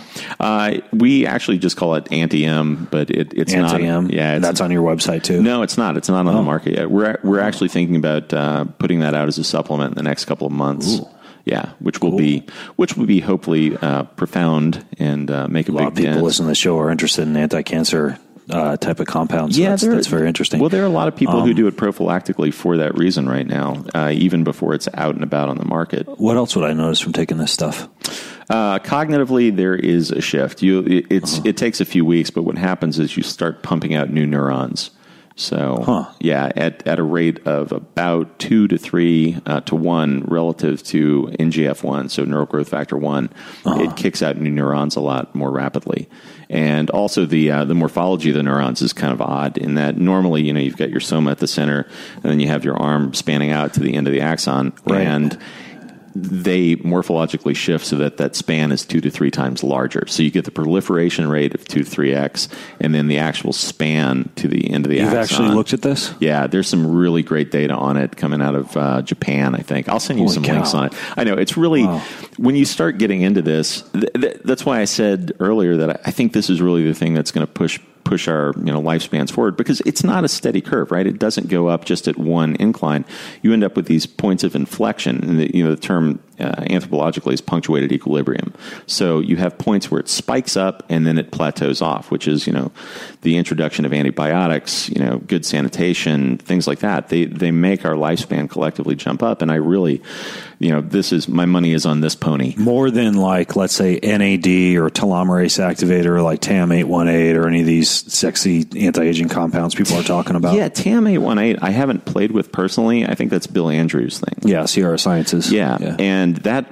We actually just call it Anti-M, but it's not. Anti-M. Yeah, that's on your website too. No, it's not. It's not on the market yet. We're actually thinking about putting that out as a supplement in the next couple of months. Ooh. Yeah, which will be hopefully profound and make a big dent. A lot of people listening to the show are interested in anti-cancer type of compounds. So that's very interesting. Well, there are a lot of people who do it prophylactically for that reason right now, even before it's out and about on the market. What else would I notice from taking this stuff? Cognitively, there is a shift. It takes a few weeks, but what happens is you start pumping out new neurons. So, at a rate of about 2 to 3 to 1 relative to NGF1, so neural growth factor 1, it kicks out new neurons a lot more rapidly. And also the morphology of the neurons is kind of odd in that normally, you've got your soma at the center, and then you have your arm spanning out to the end of the axon, and they morphologically shift so that span is 2 to 3 times larger. So you get the proliferation rate of 2 to 3x, and then the actual span to the end of the axon. You've actually looked at this? Yeah, there's some really great data on it coming out of Japan, I think. I'll send you some links on it. I know, it's really, when you start getting into this, that's why I said earlier that I think this is really the thing that's going to push push our lifespans forward, because it's not a steady curve, right? It doesn't go up just at one incline. You end up with these points of inflection, and the term anthropologically is punctuated equilibrium. So you have points where it spikes up and then it plateaus off, which is the introduction of antibiotics, good sanitation, things like that. They make our lifespan collectively jump up, and I really, this is my money is on this pony. More than like, let's say, NAD or telomerase activator like TAM818 or any of these sexy anti-aging compounds people are talking about. Yeah, TAM818 I haven't played with personally. I think that's Bill Andrews' thing. Yeah, Sierra Sciences. Yeah. And that,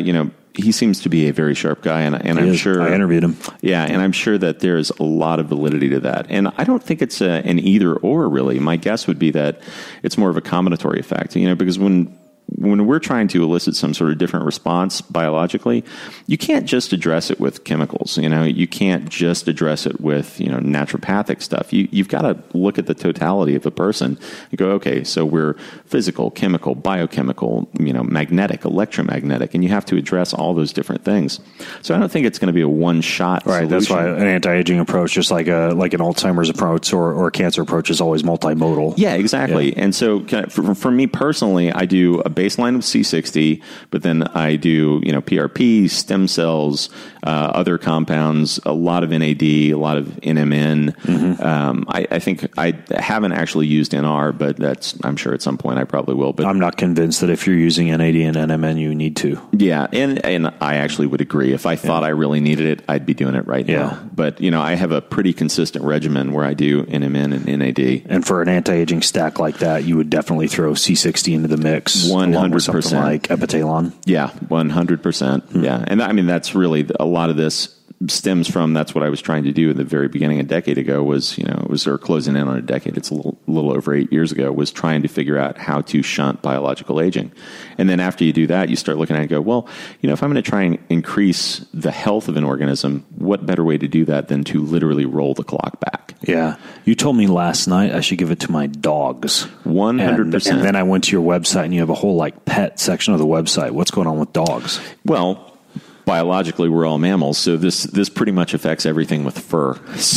he seems to be a very sharp guy, and I'm sure I interviewed him. Yeah, and I'm sure that there's a lot of validity to that. And I don't think it's an either or, really. My guess would be that it's more of a combinatory effect, because when we're trying to elicit some sort of different response biologically, you can't just address it with chemicals. You can't just address it with naturopathic stuff. You've got to look at the totality of a person and go, okay, so we're physical, chemical, biochemical, magnetic, electromagnetic, and you have to address all those different things. So I don't think it's going to be a one-shot right. solution. That's why an anti-aging approach, just like an Alzheimer's approach or a cancer approach, is always multimodal. Yeah, exactly. Yeah. And so for me personally, I do a baseline of C60, but then I do, PRP, stem cells, other compounds, a lot of NAD, a lot of NMN. Mm-hmm. I think I haven't actually used NR, but I'm sure at some point I probably will. But I'm not convinced that if you're using NAD and NMN, you need to. Yeah, and I actually would agree. If I thought I really needed it, I'd be doing it right now. But, I have a pretty consistent regimen where I do NMN and NAD. And for an anti-aging stack like that, you would definitely throw C60 into the mix. 100%. Something like Epitalon. Yeah, 100%. Yeah. And I mean, that's really a lot of this stems from, that's what I was trying to do in the very beginning a decade ago was, or closing in on a decade. It's a little over 8 years ago, was trying to figure out how to shunt biological aging. And then after you do that, you start looking at it and go, well, if I'm going to try and increase the health of an organism, what better way to do that than to literally roll the clock back? Yeah. You told me last night I should give it to my dogs. 100%. And then I went to your website and you have a whole pet section of the website. What's going on with dogs? Well, biologically, we're all mammals, so this pretty much affects everything with fur.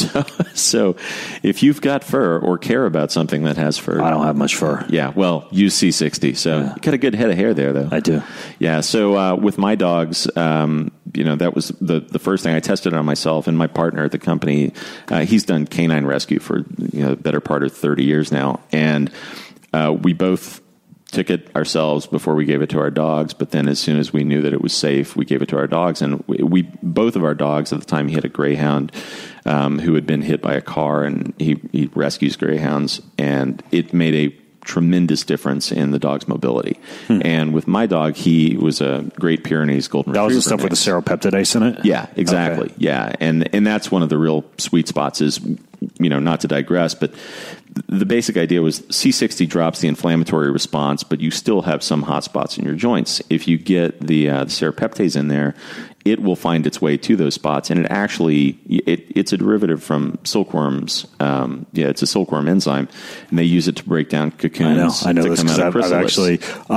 So if you've got fur or care about something that has fur... I don't have much fur. Yeah, well, use C60. So you got a good head of hair there, though. I do. Yeah, so with my dogs, that was the first thing I tested on myself, and my partner at the company, he's done canine rescue for the better part of 30 years now, and we both took it ourselves before we gave it to our dogs, but then as soon as we knew that it was safe, we gave it to our dogs. And we both of our dogs at the time, he had a greyhound who had been hit by a car, and he rescues greyhounds, and it made a tremendous difference in the dog's mobility. And with my dog, he was a Great Pyrenees Golden Retriever. That was the stuff with the seropeptidase in it? Yeah, exactly. Okay. Yeah, and that's one of the real sweet spots is, not to digress, but the basic idea was C60 drops the inflammatory response, but you still have some hot spots in your joints. If you get the serapeptase in there, it will find its way to those spots, and it's a derivative from silkworms. It's a silkworm enzyme, and they use it to break down cocoons. I know to this because I've actually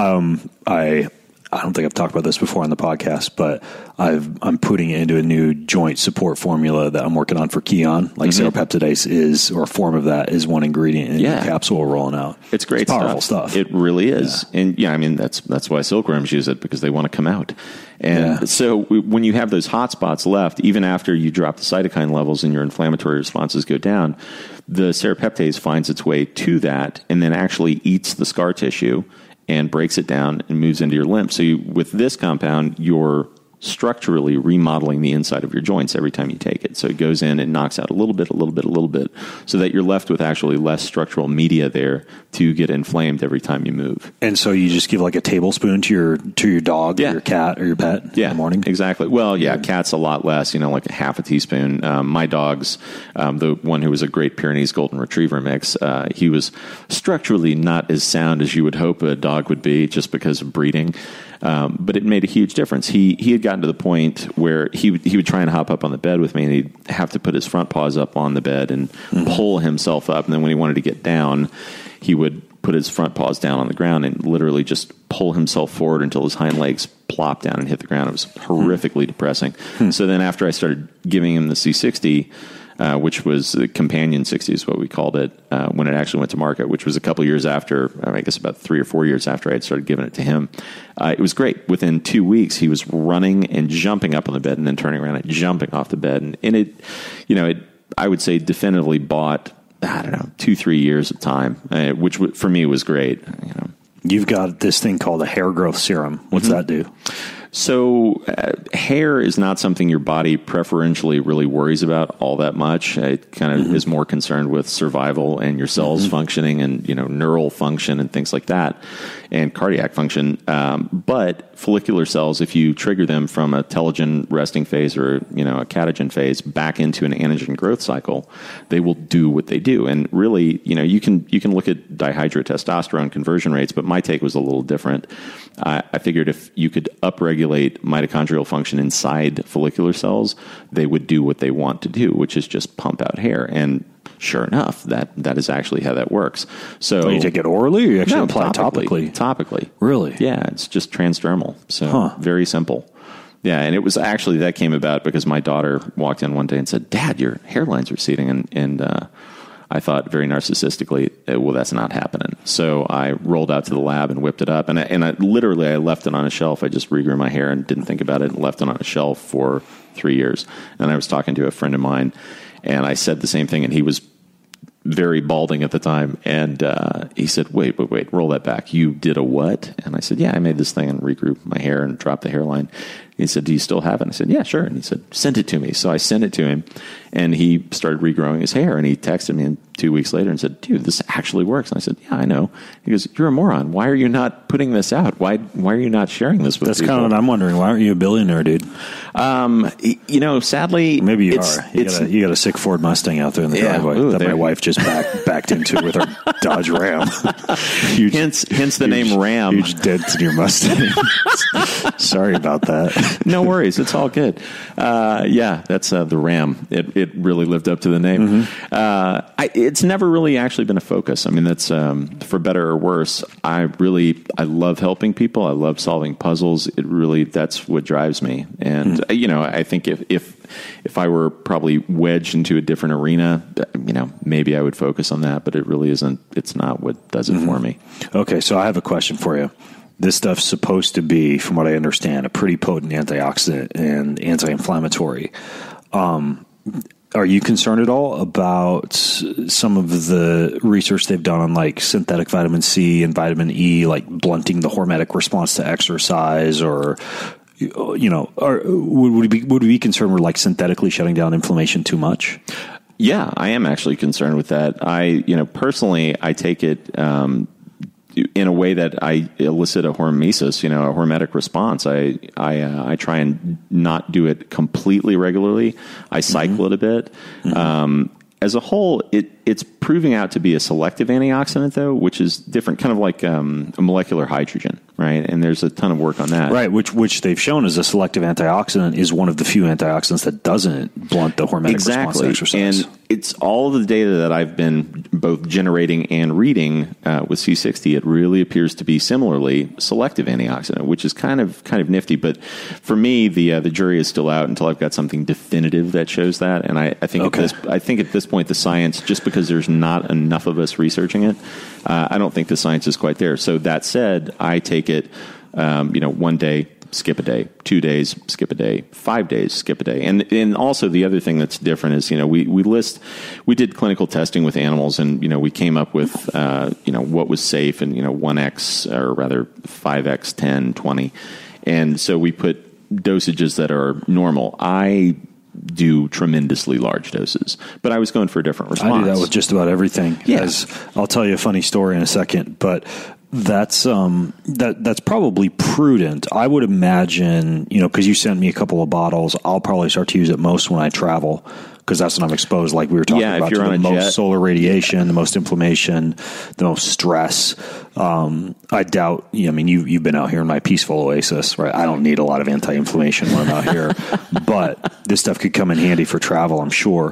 I don't think I've talked about this before on the podcast, but I'm putting it into a new joint support formula that I'm working on for Keon. Seropeptidase is, or a form of that, is one ingredient in the capsule we're rolling out. It's great powerful stuff. It really is. Yeah. And that's why silkworms use it, because they want to come out. And so when you have those hot spots left, even after you drop the cytokine levels and your inflammatory responses go down, the serapeptase finds its way to that and then actually eats the scar tissue and breaks it down and moves into your lymph. So with this compound, you're structurally remodeling the inside of your joints every time you take it. So it goes in and knocks out a little bit, so that you're left with actually less structural media there to get inflamed every time you move. And so you just give a tablespoon to your dog or your cat or your pet in the morning? Exactly. Well, cat's a lot less, like a half a teaspoon. My dog's, the one who was a Great Pyrenees Golden Retriever mix, he was structurally not as sound as you would hope a dog would be just because of breeding. But it made a huge difference. He had gotten to the point where he would try and hop up on the bed with me, and he'd have to put his front paws up on the bed and pull himself up. And then when he wanted to get down, he would put his front paws down on the ground and literally just pull himself forward until his hind legs plopped down and hit the ground. It was horrifically depressing. So then after I started giving him the C60, which was the Companion 60 is what we called it when it actually went to market, which was a couple years after, I guess about 3 or 4 years after I had started giving it to him. It was great. Within 2 weeks, he was running and jumping up on the bed and then turning around and jumping off the bed. And it, I would say definitively bought, 2-3 years of time, which for me was great. You've got this thing called a hair growth serum. What's that do? So hair is not something your body preferentially really worries about all that much. It kind of is more concerned with survival and your cells functioning and, neural function and things like that and cardiac function. But follicular cells, if you trigger them from a telogen resting phase or, a catagen phase back into an anagen growth cycle, they will do what they do. And really, you can look at dihydrotestosterone conversion rates, but my take was a little different. I figured if you could upregulate mitochondrial function inside follicular cells, they would do what they want to do, which is just pump out hair. And sure enough, that is actually how that works. So you take it orally or you actually apply it topically? Topically. Really? Yeah, it's just transdermal. So very simple. Yeah, and it was actually, that came about because my daughter walked in one day and said, "Dad, your hairline's receding." And I thought very narcissistically, well, that's not happening. So I rolled out to the lab and whipped it up. And I literally left it on a shelf. I just regrew my hair and didn't think about it and left it on a shelf for 3 years. And I was talking to a friend of mine, and I said the same thing, and he was very balding at the time. And he said, wait, roll that back. You did a what? And I said, yeah, I made this thing and regrew my hair and dropped the hairline. He said, do you still have it? And I said, yeah, sure. And he said, send it to me. So I sent it to him, and he started regrowing his hair. And he texted me 2 weeks later and said, dude, this actually works. And I said, yeah, I know. He goes, you're a moron. Why are you not putting this out? Why are you not sharing this with people? That's kind of what I'm wondering. Why aren't you a billionaire, dude? Sadly, maybe you are. You got a sick Ford Mustang out there in the driveway that my wife just backed into with her Dodge Ram. Hence the name Ram. Huge dent in your Mustang. Sorry about that. No worries. It's all good. That's the Ram. It really lived up to the name. It's never really actually been a focus. I mean, that's for better or worse. I love helping people. I love solving puzzles. That's what drives me. And I think if I were probably wedged into a different arena, maybe I would focus on that. But it really isn't. It's not what does it for me. Okay, so I have a question for you. This stuff's supposed to be, from what I understand, a pretty potent antioxidant and anti-inflammatory. Are you concerned at all about some of the research they've done on like synthetic vitamin C and vitamin E, like blunting the hormetic response to exercise, or would we be concerned with like synthetically shutting down inflammation too much? Yeah, I am actually concerned with that. Personally, I take it in a way that I elicit a hormesis, a hormetic response. I try and not do it completely regularly. I cycle it a bit. As a whole, it's proving out to be a selective antioxidant, though, which is different, kind of like a molecular hydrogen, right? And there's a ton of work on that. Right, which they've shown is a selective antioxidant is one of the few antioxidants that doesn't blunt the hormetic response to exercise. And it's all of the data that I've been both generating and reading with C60. It really appears to be similarly selective antioxidant, which is kind of nifty. But for me, the jury is still out until I've got something definitive that shows that. And I think at this point, the science, just because there's not enough of us researching it, I don't think the science is quite there. So that said, I take it, 1 day, skip a day, 2 days, skip a day, 5 days, skip a day. And also the other thing that's different is, we did clinical testing with animals, and, we came up with, what was safe, and, 1x or rather 5x, 10, 20. And so we put dosages that are normal. I do tremendously large doses, but I was going for a different response. I do that with just about everything. Yes. I'll tell you a funny story in a second, but that's probably prudent. I would imagine, because you sent me a couple of bottles, I'll probably start to use it most when I travel, because that's when I'm exposed, like we were talking about, to the most solar radiation, the most inflammation, the most stress. I doubt, you've been out here in my peaceful oasis, right? I don't need a lot of anti-inflammation when I'm out here, but this stuff could come in handy for travel, I'm sure.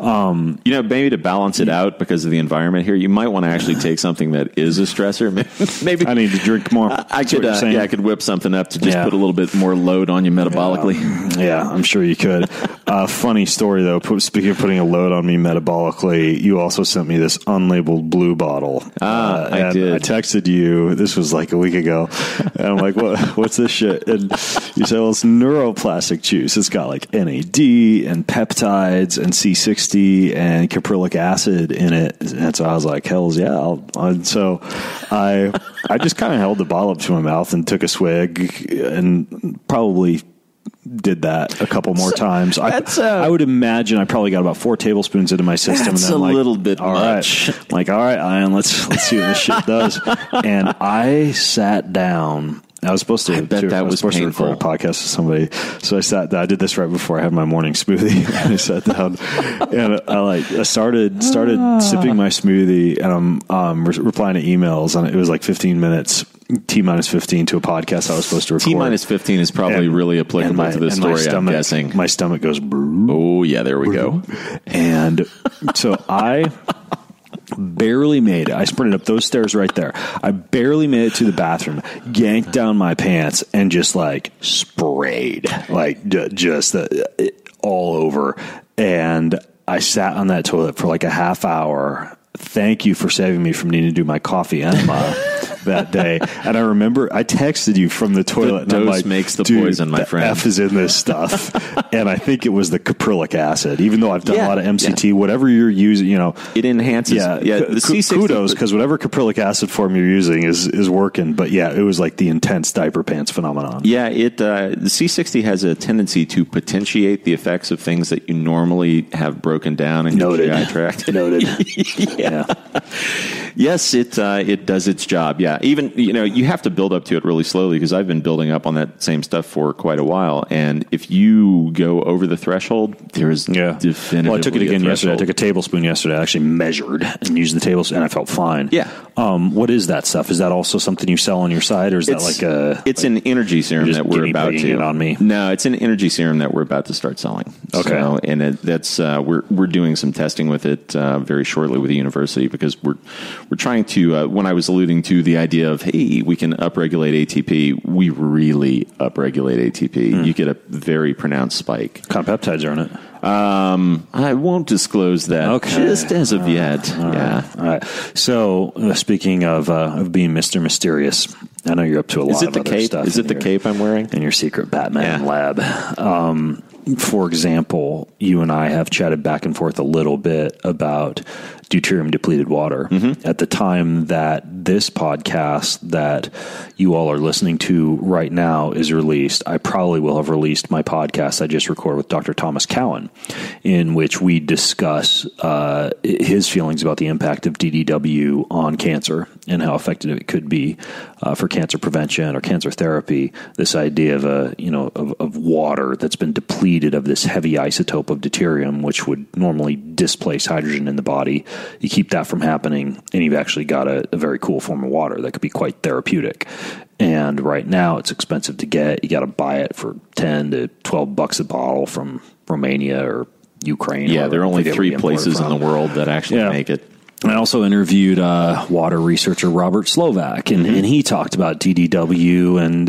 Maybe to balance it out because of the environment here, you might want to actually take something that is a stressor. Maybe I need to drink more. I could whip something up to just put a little bit more load on you metabolically. Yeah, I'm sure you could. Funny story though. speaking of putting a load on me metabolically, you also sent me this unlabeled blue bottle. I did. I texted you. This was like a week ago. And I'm like, what's this shit? And you said, well, it's neuroplastic juice. It's got like NAD and peptides and C60 and caprylic acid in it. And so I was like, hells yeah. So I just kind of held the bottle up to my mouth and took a swig and probably did that a couple more times. I would imagine I probably got about 4 tablespoons into my system. That's and then a like, little bit all much. Right. Like, all right, Ian, let's see what this shit does. And I sat down. I was supposed to. I bet that was supposed painful. to record a podcast with somebody, so I sat down. I did this right before I had my morning smoothie. And I sat down and I started sipping my smoothie, and I'm replying to emails, and it was like 15 minutes. T-minus 15 to a podcast I was supposed to record. T-minus 15 is probably really applicable to this story, I'm guessing. My stomach goes... Oh, yeah, there we go. And so I barely made it. I sprinted up those stairs right there. I barely made it to the bathroom, yanked down my pants, and just like sprayed, like just all over. And I sat on that toilet for like a half hour. Thank you for saving me from needing to do my coffee enema that day. And I remember I texted you from the toilet. The and I'm dose like, makes the poison, my friend. F is in this stuff. And I think it was the caprylic acid. Even though I've done a lot of MCT, whatever you're using, it enhances. Yeah, the C60. Kudos, because whatever caprylic acid form you're using is working. But yeah, it was like the intense diaper pants phenomenon. Yeah, the C60 has a tendency to potentiate the effects of things that you normally have broken down in your GI tract. Noted. Yeah. Yes, it does its job. Yeah, even you have to build up to it really slowly, because I've been building up on that same stuff for quite a while. And if you go over the threshold, there is definitively. Well, I took it again yesterday. I took a tablespoon yesterday. I actually measured and used the tablespoon, and I felt fine. Yeah. What is that stuff? Is that also something you sell on your site, or is that like a? It's an energy serum that we're about to. It on me. No, it's an energy serum that we're about to start selling. Okay. So, and that's we're doing some testing with it very shortly with the university, because we're trying to. When I was alluding to the idea of, hey, we can upregulate ATP, we really upregulate ATP. You get a very pronounced spike. What kind of peptides are in it? I won't disclose that just as of yet. All right. So, speaking of being Mr. Mysterious, I know you're up to a lot of other stuff. Is it the cape I'm wearing? In your secret Batman lab. For example, you and I have chatted back and forth a little bit about deuterium-depleted water. Mm-hmm. At the time that this podcast that you all are listening to right now is released, I probably will have released my podcast I just recorded with Dr. Thomas Cowan, in which we discuss his feelings about the impact of DDW on cancer and how effective it could be for cancer prevention or cancer therapy. This idea of water that's been depleted of this heavy isotope of deuterium, which would normally displace hydrogen in the body. You keep that from happening, and you've actually got a very cool form of water that could be quite therapeutic. And right now, it's expensive to get. You got to buy it for $10 to $12 a bottle from Romania or Ukraine. Yeah, there are only 3 places in the world that actually make it. I also interviewed water researcher Robert Slovak, and he talked about DDW and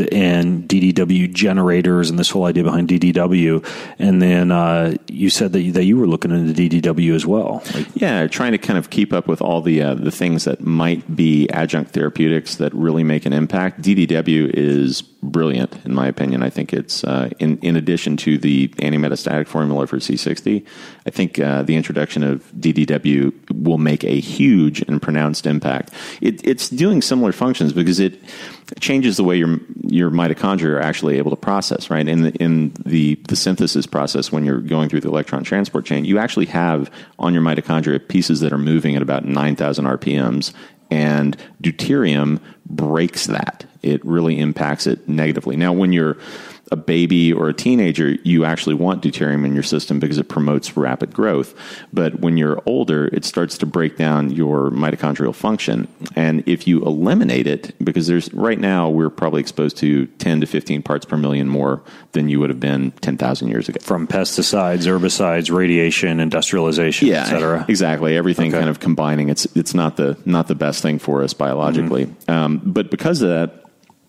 DDW generators and this whole idea behind DDW. And then you said that you were looking into DDW as well. Trying to kind of keep up with all the things that might be adjunct therapeutics that really make an impact. DDW is brilliant, in my opinion. I think it's, in addition to the anti-metastatic formula for C60, I think the introduction of DDW will make a huge and pronounced impact. It's doing similar functions because it changes the way your mitochondria are actually able to process, right? In the synthesis process, when you're going through the electron transport chain, you actually have on your mitochondria pieces that are moving at about 9,000 RPMs, and deuterium breaks that. It really impacts it negatively. Now, when you're a baby or a teenager, you actually want deuterium in your system because it promotes rapid growth. But when you're older, it starts to break down your mitochondrial function. And if you eliminate it, because right now we're probably exposed to 10 to 15 parts per million more than you would have been 10,000 years ago. From pesticides, herbicides, radiation, industrialization, et cetera. Exactly. Everything kind of combining. It's not the best thing for us biologically. But because of that,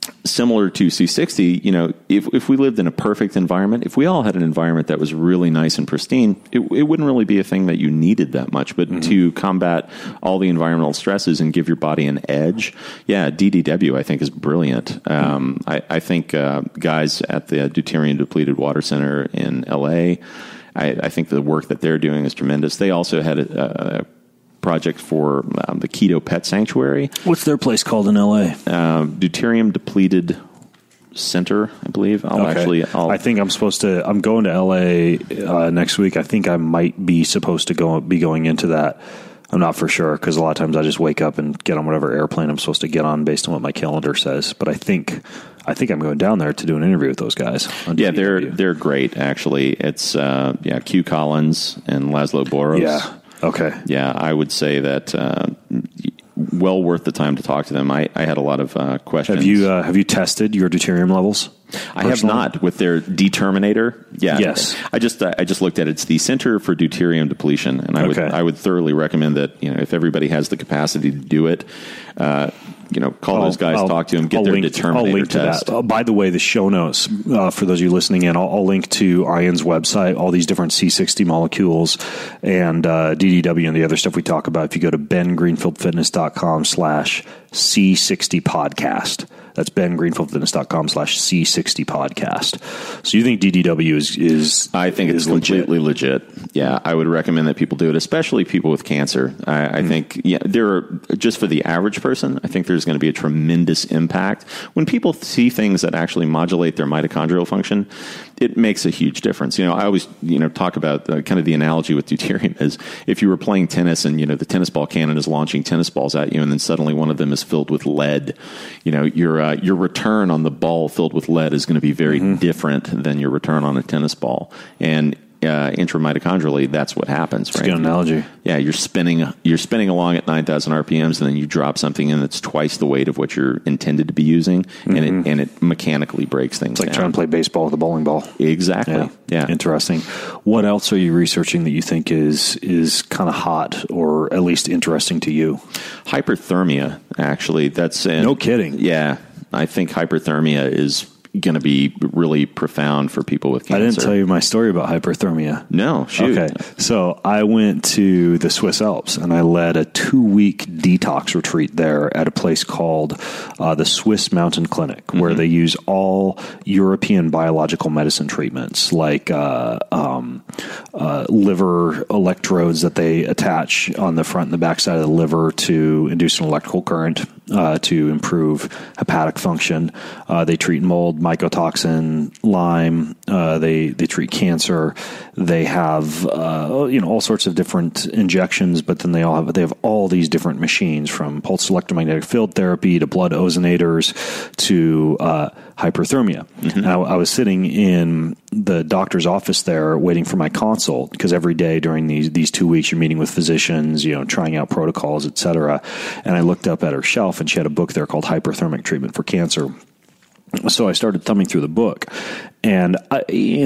similar to C60, you know, if we lived in a perfect environment, if we all had an environment that was really nice and pristine, it wouldn't really be a thing that you needed that much. But to combat all the environmental stresses and give your body an edge, yeah, DDW I think is brilliant. I think guys at the Deuterium Depleted Water Center in LA, I think the work that they're doing is tremendous. They also had a project for the Keto Pet Sanctuary. What's their place called in LA? Deuterium Depleted Center, I believe. I think I'm going to LA next week. I think I might be supposed to be going into that. I'm not for sure because a lot of times I just wake up and get on whatever airplane I'm supposed to get on based on what my calendar says. But I think I'm going down there to do an interview with those guys. Yeah, they're great. Actually, it's Q Collins and Laszlo Boros. Yeah. Okay. Yeah, I would say that well worth the time to talk to them. I had a lot of questions. Have you tested your deuterium levels? I have not with their Determinator. Yeah. Yes. I just looked at it. It's the Center for Deuterium Depletion, and I would thoroughly recommend that. You know, if everybody has the capacity to do it, call those guys, talk to them, get their Determinator I'll link test. to that. By the way, the show notes for those of you listening in, I'll link to Ian's website, all these different C60 molecules and DDW and the other stuff we talk about. If you go to bengreenfieldfitness.com/C60 podcast. That's bengreenfieldfitness.com/C60 podcast. So you think DDW is I think it's completely legit. Yeah, I would recommend that people do it, especially people with cancer. I think, there are, just for the average person, I think there's going to be a tremendous impact. When people see things that actually modulate their mitochondrial function, it makes a huge difference. You know, I always, talk about kind of the analogy with deuterium is if you were playing tennis and, the tennis ball cannon is launching tennis balls at you and then suddenly one of them is filled with lead, your return on the ball filled with lead is going to be very different than your return on a tennis ball. And intramitochondrially, that's what happens, right? That's a good analogy. Yeah, you're spinning along at 9,000 RPMs, and then you drop something in that's twice the weight of what you're intended to be using, and it mechanically breaks things. It's like trying to play baseball with a bowling ball. Exactly. Yeah. Interesting. What else are you researching that you think is kind of hot or at least interesting to you? Hyperthermia, actually. No kidding. Yeah, I think hyperthermia is going to be really profound for people with cancer. I didn't tell you my story about hyperthermia. No, shoot. Okay. So I went to the Swiss Alps and I led a 2-week detox retreat there at a place called the Swiss Mountain Clinic, where they use all European biological medicine treatments like liver electrodes that they attach on the front and the back side of the liver to induce an electrical current to improve hepatic function. They treat mold, mycotoxin, Lyme. They treat cancer. They have all sorts of different injections, but then they have all these different machines, from pulsed electromagnetic field therapy to blood ozonators to hyperthermia. And I was sitting in the doctor's office there waiting for my consult, because every day during these 2 weeks you're meeting with physicians, trying out protocols, et cetera. And I looked up at her shelf and she had a book there called Hyperthermic Treatment for Cancer. So I started thumbing through the book, and I've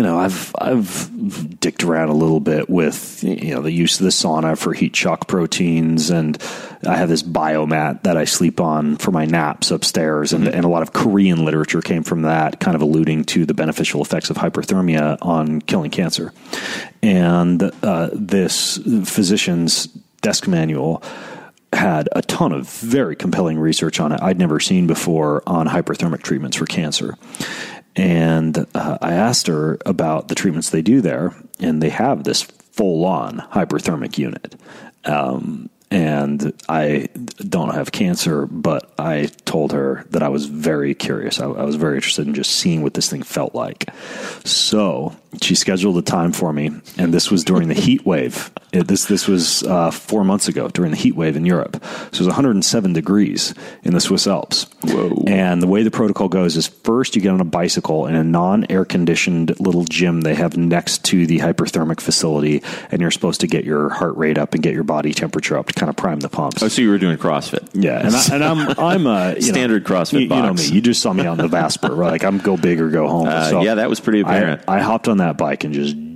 dicked around a little bit with the use of the sauna for heat shock proteins, and I have this biomat that I sleep on for my naps upstairs, and a lot of Korean literature came from that, kind of alluding to the beneficial effects of hyperthermia on killing cancer. And this physician's desk manual had a ton of very compelling research on it I'd never seen before on hyperthermic treatments for cancer. And I asked her about the treatments they do there, and they have this full-on hyperthermic unit. And I don't have cancer, but I told her that I was very curious. I was very interested in just seeing what this thing felt like. So she scheduled a time for me, and this was during the heat wave. This was 4 months ago during the heat wave in Europe. So it was 107 degrees in the Swiss Alps. Whoa. And the way the protocol goes is first you get on a bicycle in a non-air conditioned little gym they have next to the hyperthermic facility, and you're supposed to get your heart rate up and get your body temperature up to kind of prime the pumps. Oh, so you were doing CrossFit? Yeah, and I'm a standard CrossFit box. You know me. You just saw me on the Vasper, right? Like I'm go big or go home. So yeah, that was pretty apparent. I hopped on that bike and just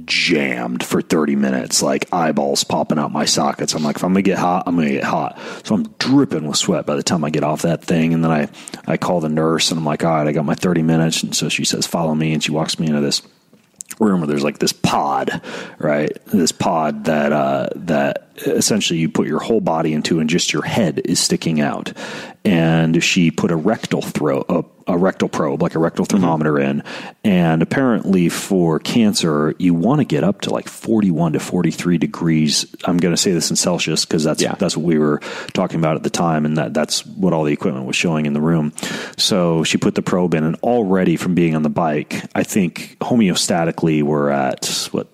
jammed for 30 minutes, like eyeballs popping out my sockets. I'm like, if I'm going to get hot, I'm going to get hot. So I'm dripping with sweat by the time I get off that thing. And then I call the nurse and I'm like, all right, I got my 30 minutes. And so she says, follow me. And she walks me into this room where there's like this pod, right? This pod that essentially you put your whole body into and just your head is sticking out. And she put a rectal probe, like a rectal thermometer in. And apparently for cancer, you want to get up to like 41 to 43 degrees. I'm going to say this in Celsius because that's what we were talking about at the time. And that's what all the equipment was showing in the room. So she put the probe in, and already from being on the bike, I think homeostatically we're at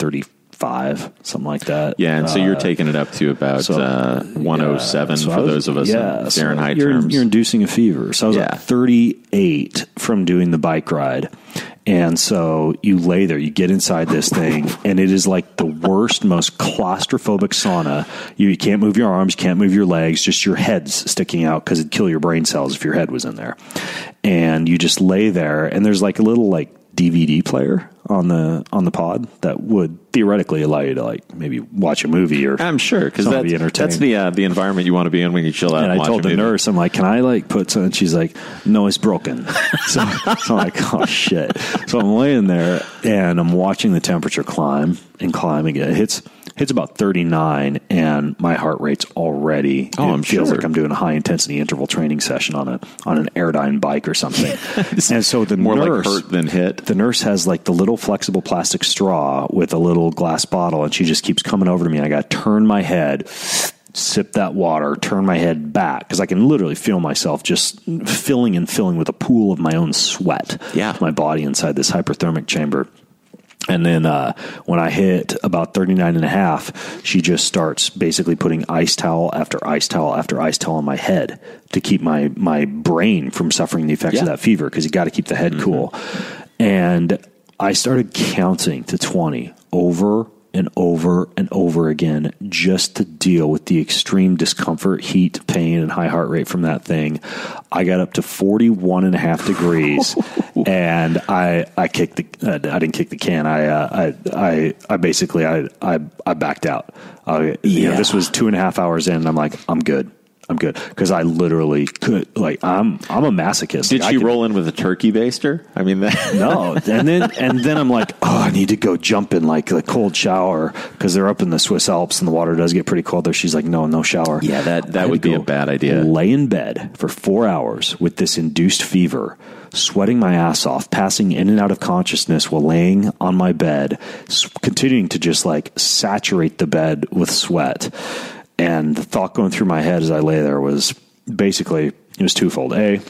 35, something like that. Yeah, and so you're taking it up to about 107 for those of us in Fahrenheit terms. You're inducing a fever. So I was at 38 from doing the bike ride. And so you lay there, you get inside this thing, and it is like the worst, most claustrophobic sauna. You can't move your arms, can't move your legs, just your head's sticking out because it'd kill your brain cells if your head was in there. And you just lay there, and there's like a little like DVD player on the pod that would theoretically allow you to like maybe watch a movie or I'm sure because that's the environment you want to be in when you chill out. And I told the nurse, I'm like, can I like put some? And she's like, no, it's broken. so I'm like, oh shit. So I'm laying there and I'm watching the temperature climb and climbing. It hits about 39 and my heart rate's already. It feels like I'm doing a high intensity interval training session on an Airdyne bike or something. And so the more nurse, like hurt than hit. The nurse has like the little flexible plastic straw with a little glass bottle, and she just keeps coming over to me. And I got to turn my head, sip that water, turn my head back because I can literally feel myself just filling with a pool of my own sweat. Yeah, my body inside this hyperthermic chamber. And then when I hit about 39 and a half, she just starts basically putting ice towel after ice towel after ice towel on my head to keep my brain from suffering the effects of that fever because you got to keep the head cool. And I started counting to 20 over and over and over again just to deal with the extreme discomfort, heat, pain, and high heart rate from that thing. I got up to 41 and a half degrees and I kicked I didn't kick the can. I basically backed out. This was 2.5 hours in and I'm like, I'm good. Because I literally could, like, I'm a masochist. Did she roll in with a turkey baster? I mean, no. And then I'm like, oh, I need to go jump in like a cold shower because they're up in the Swiss Alps and the water does get pretty cold there. She's like, no shower. Yeah, that would be a bad idea. Lay in bed for 4 hours with this induced fever, sweating my ass off, passing in and out of consciousness while laying on my bed, continuing to just like saturate the bed with sweat. And the thought going through my head as I lay there was basically, it was twofold. A,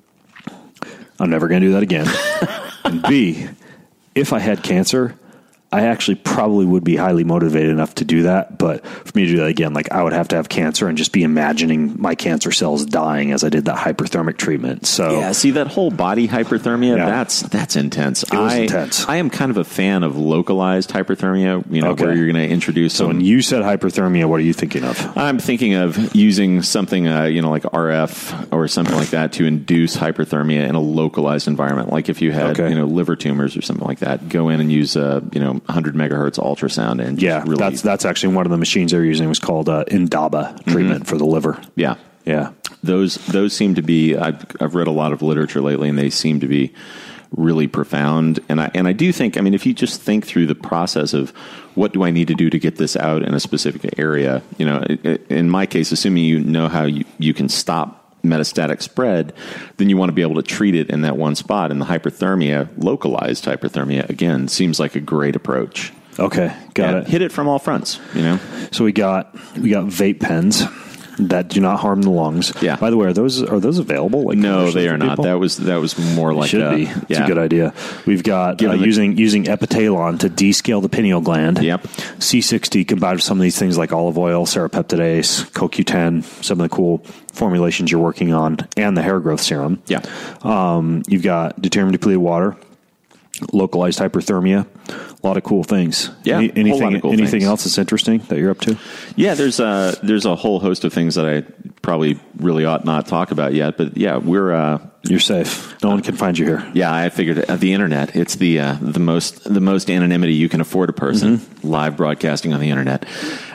I'm never going to do that again. And B, if I had cancer, I actually probably would be highly motivated enough to do that. But for me to do that again, like I would have to have cancer and just be imagining my cancer cells dying as I did that hyperthermic treatment. So yeah, see that whole body hyperthermia, that's intense. It was intense. I am kind of a fan of localized hyperthermia, where you're going to introduce So when you said hyperthermia, what are you thinking of? I'm thinking of using something, like RF or something like that to induce hyperthermia in a localized environment. Like if you had, liver tumors or something like that, go in and use 100 megahertz ultrasound and that's actually one of the machines they're using was called Indaba treatment for the liver. Yeah. Those seem to be. I've read a lot of literature lately, and they seem to be really profound. And I do think. I mean, if you just think through the process of what do I need to do to get this out in a specific area, in my case, assuming you know how you can stop metastatic spread, then you want to be able to treat it in that one spot. And the hyperthermia, localized hyperthermia, again, seems like a great approach. Okay, got it. Hit it from all fronts, So we got vape pens that do not harm the lungs. Yeah. By the way, are those available? Like no, they are not. That was more like should be. It's a good idea. We've got using Epitalon to descale the pineal gland. Yep. C60 combined with some of these things like olive oil, serrapeptidase, CoQ10, some of the cool formulations you're working on, and the hair growth serum. Yeah. You've got deuterium depleted water, localized hyperthermia, a lot of cool things. Yeah, anything else that's interesting that you're up to? Yeah, there's a whole host of things that I probably really ought not talk about yet. But yeah, you're safe. No one can find you here. Yeah, I figured the internet. It's the most anonymity you can afford a person. Live broadcasting on the internet.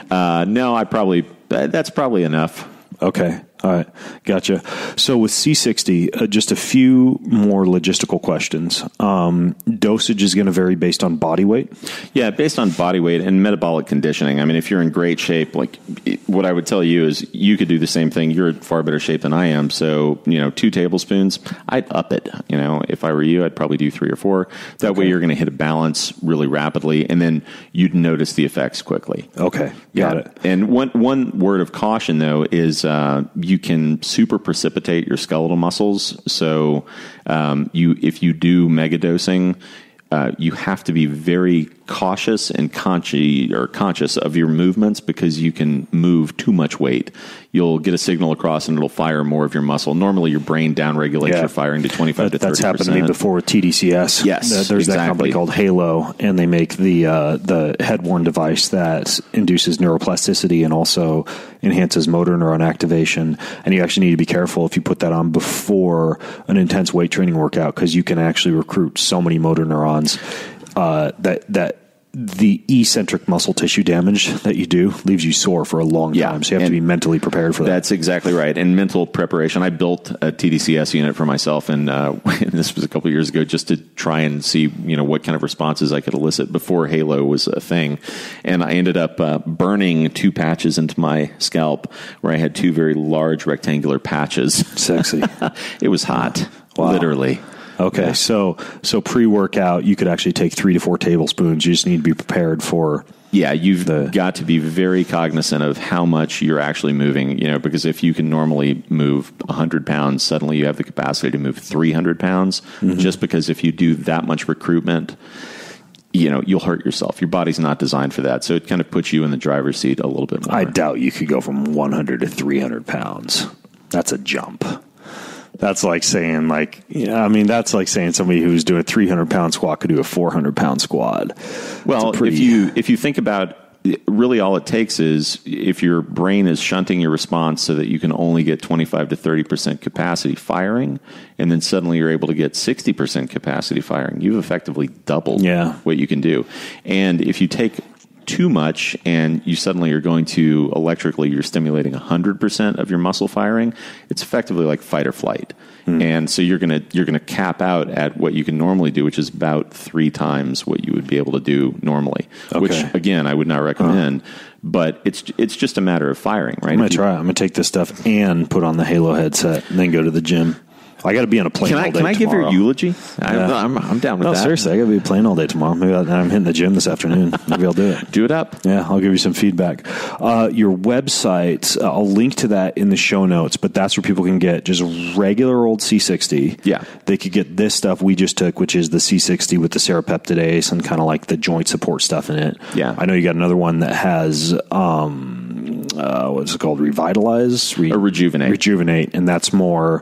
No, that's probably enough. Okay. All right. Gotcha. So with C60, just a few more logistical questions. Dosage is going to vary based on body weight? Yeah, based on body weight and metabolic conditioning. I mean, if you're in great shape, like what I would tell you is you could do the same thing. You're in far better shape than I am. So, 2 tablespoons, I'd up it. If I were you, I'd probably do 3 or 4. That way you're going to hit a balance really rapidly, and then you'd notice the effects quickly. Okay. Got it. And one word of caution, though, is you can super precipitate your skeletal muscles. So if you do megadosing, you have to be very cautious and conscious of your movements, because you can move too much weight. You'll get a signal across and it'll fire more of your muscle. Normally your brain downregulates your firing to 25 to 30%. That's happened to me before with TDCS. Yes, there's that company called Halo, and they make the head-worn device that induces neuroplasticity and also enhances motor neuron activation. And you actually need to be careful if you put that on before an intense weight training workout, because you can actually recruit so many motor neurons that the eccentric muscle tissue damage that you do leaves you sore for a long time. So you have to be mentally prepared for that. That's exactly right. And mental preparation. I built a TDCS unit for myself, and this was a couple of years ago, just to try and see, what kind of responses I could elicit before Halo was a thing. And I ended up burning 2 patches into my scalp, where I had 2 very large rectangular patches. Sexy. It was hot. Wow. Literally. Okay, yeah. So pre-workout, you could actually take 3 to 4 tablespoons. You just need to be prepared for. Yeah, you've got to be very cognizant of how much you're actually moving. Because if you can normally move 100 pounds, suddenly you have the capacity to move 300 pounds. Just because if you do that much recruitment, you'll hurt yourself. Your body's not designed for that. So it kind of puts you in the driver's seat a little bit more. I doubt you could go from 100 to 300 pounds. That's a jump. That's like saying, that's like saying somebody who's doing a 300-pound squat could do a 400-pound squat. Well, if you think about really all it takes is if your brain is shunting your response so that you can only get 25 to 30% capacity firing, and then suddenly you're able to get 60% capacity firing, you've effectively doubled what you can do. And if you take too much and you suddenly are going to you're stimulating 100% of your muscle firing, it's effectively like fight or flight. And so you're going to cap out at what you can normally do, which is about 3 times what you would be able to do normally, which again, I would not recommend, but it's just a matter of firing, right? I'm going to try it. I'm going to take this stuff and put on the Halo headset and then go to the gym. I got to be on a plane all day tomorrow. Can I give your eulogy? I'm down with that. No, seriously, I got to be playing all day tomorrow. Maybe I'm hitting the gym this afternoon. Maybe I'll do it. Do it up. Yeah, I'll give you some feedback. Your website, I'll link to that in the show notes, but that's where people can get just regular old C60. Yeah. They could get this stuff we just took, which is the C60 with the serapeptidase and kind of like the joint support stuff in it. Yeah. I know you got another one that has, what's it called? Revitalize? Rejuvenate. Rejuvenate, and that's more...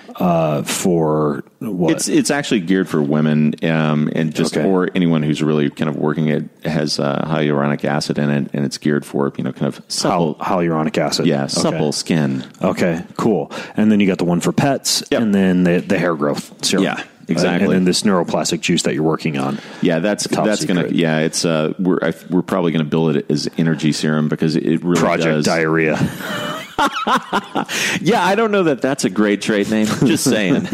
for what? It's actually geared for women, and just or anyone who's really kind of working it. Has hyaluronic acid in it, and it's geared for kind of supple hyaluronic acid. Yeah, supple skin. Okay, cool. And then you got the one for pets, and then the hair growth serum. Yeah. Exactly, and then this neuroplastic juice that you're working on. Yeah, that's gonna. Yeah, it's we're probably gonna bill it as energy serum because it really Project Diarrhea. Yeah, I don't know that that's a great trade name. Just saying.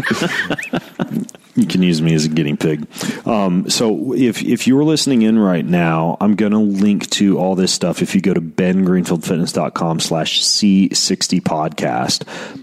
You can use me as a guinea pig. So if you're listening in right now, I'm going to link to all this stuff. If you go to bengreenfieldfitness.com/C60podcast,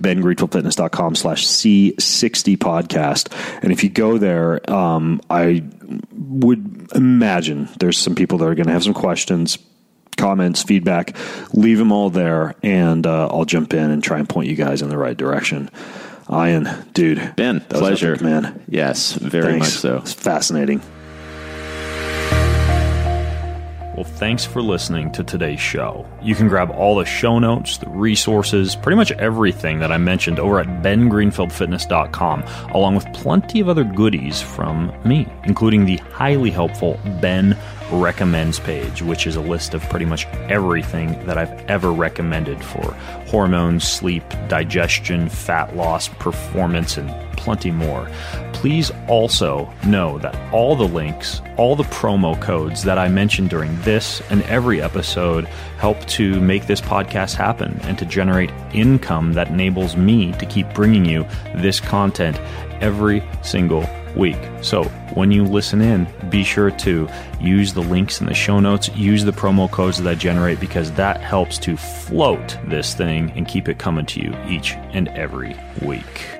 bengreenfieldfitness.com/C60podcast. And if you go there, I would imagine there's some people that are going to have some questions, comments, feedback. Leave them all there, and I'll jump in and try and point you guys in the right direction. Ian, dude. Ben, pleasure. Epic, man. Yes, very much so. It's fascinating. Well, thanks for listening to today's show. You can grab all the show notes, the resources, pretty much everything that I mentioned over at bengreenfieldfitness.com, along with plenty of other goodies from me, including the highly helpful Ben Recommends page, which is a list of pretty much everything that I've ever recommended for hormones, sleep, digestion, fat loss, performance, and plenty more. Please also know that all the links, all the promo codes that I mentioned during this and every episode help to make this podcast happen and to generate income that enables me to keep bringing you this content every single week. So when you listen in, be sure to use the links in the show notes, use the promo codes that I generate, because that helps to float this thing and keep it coming to you each and every week.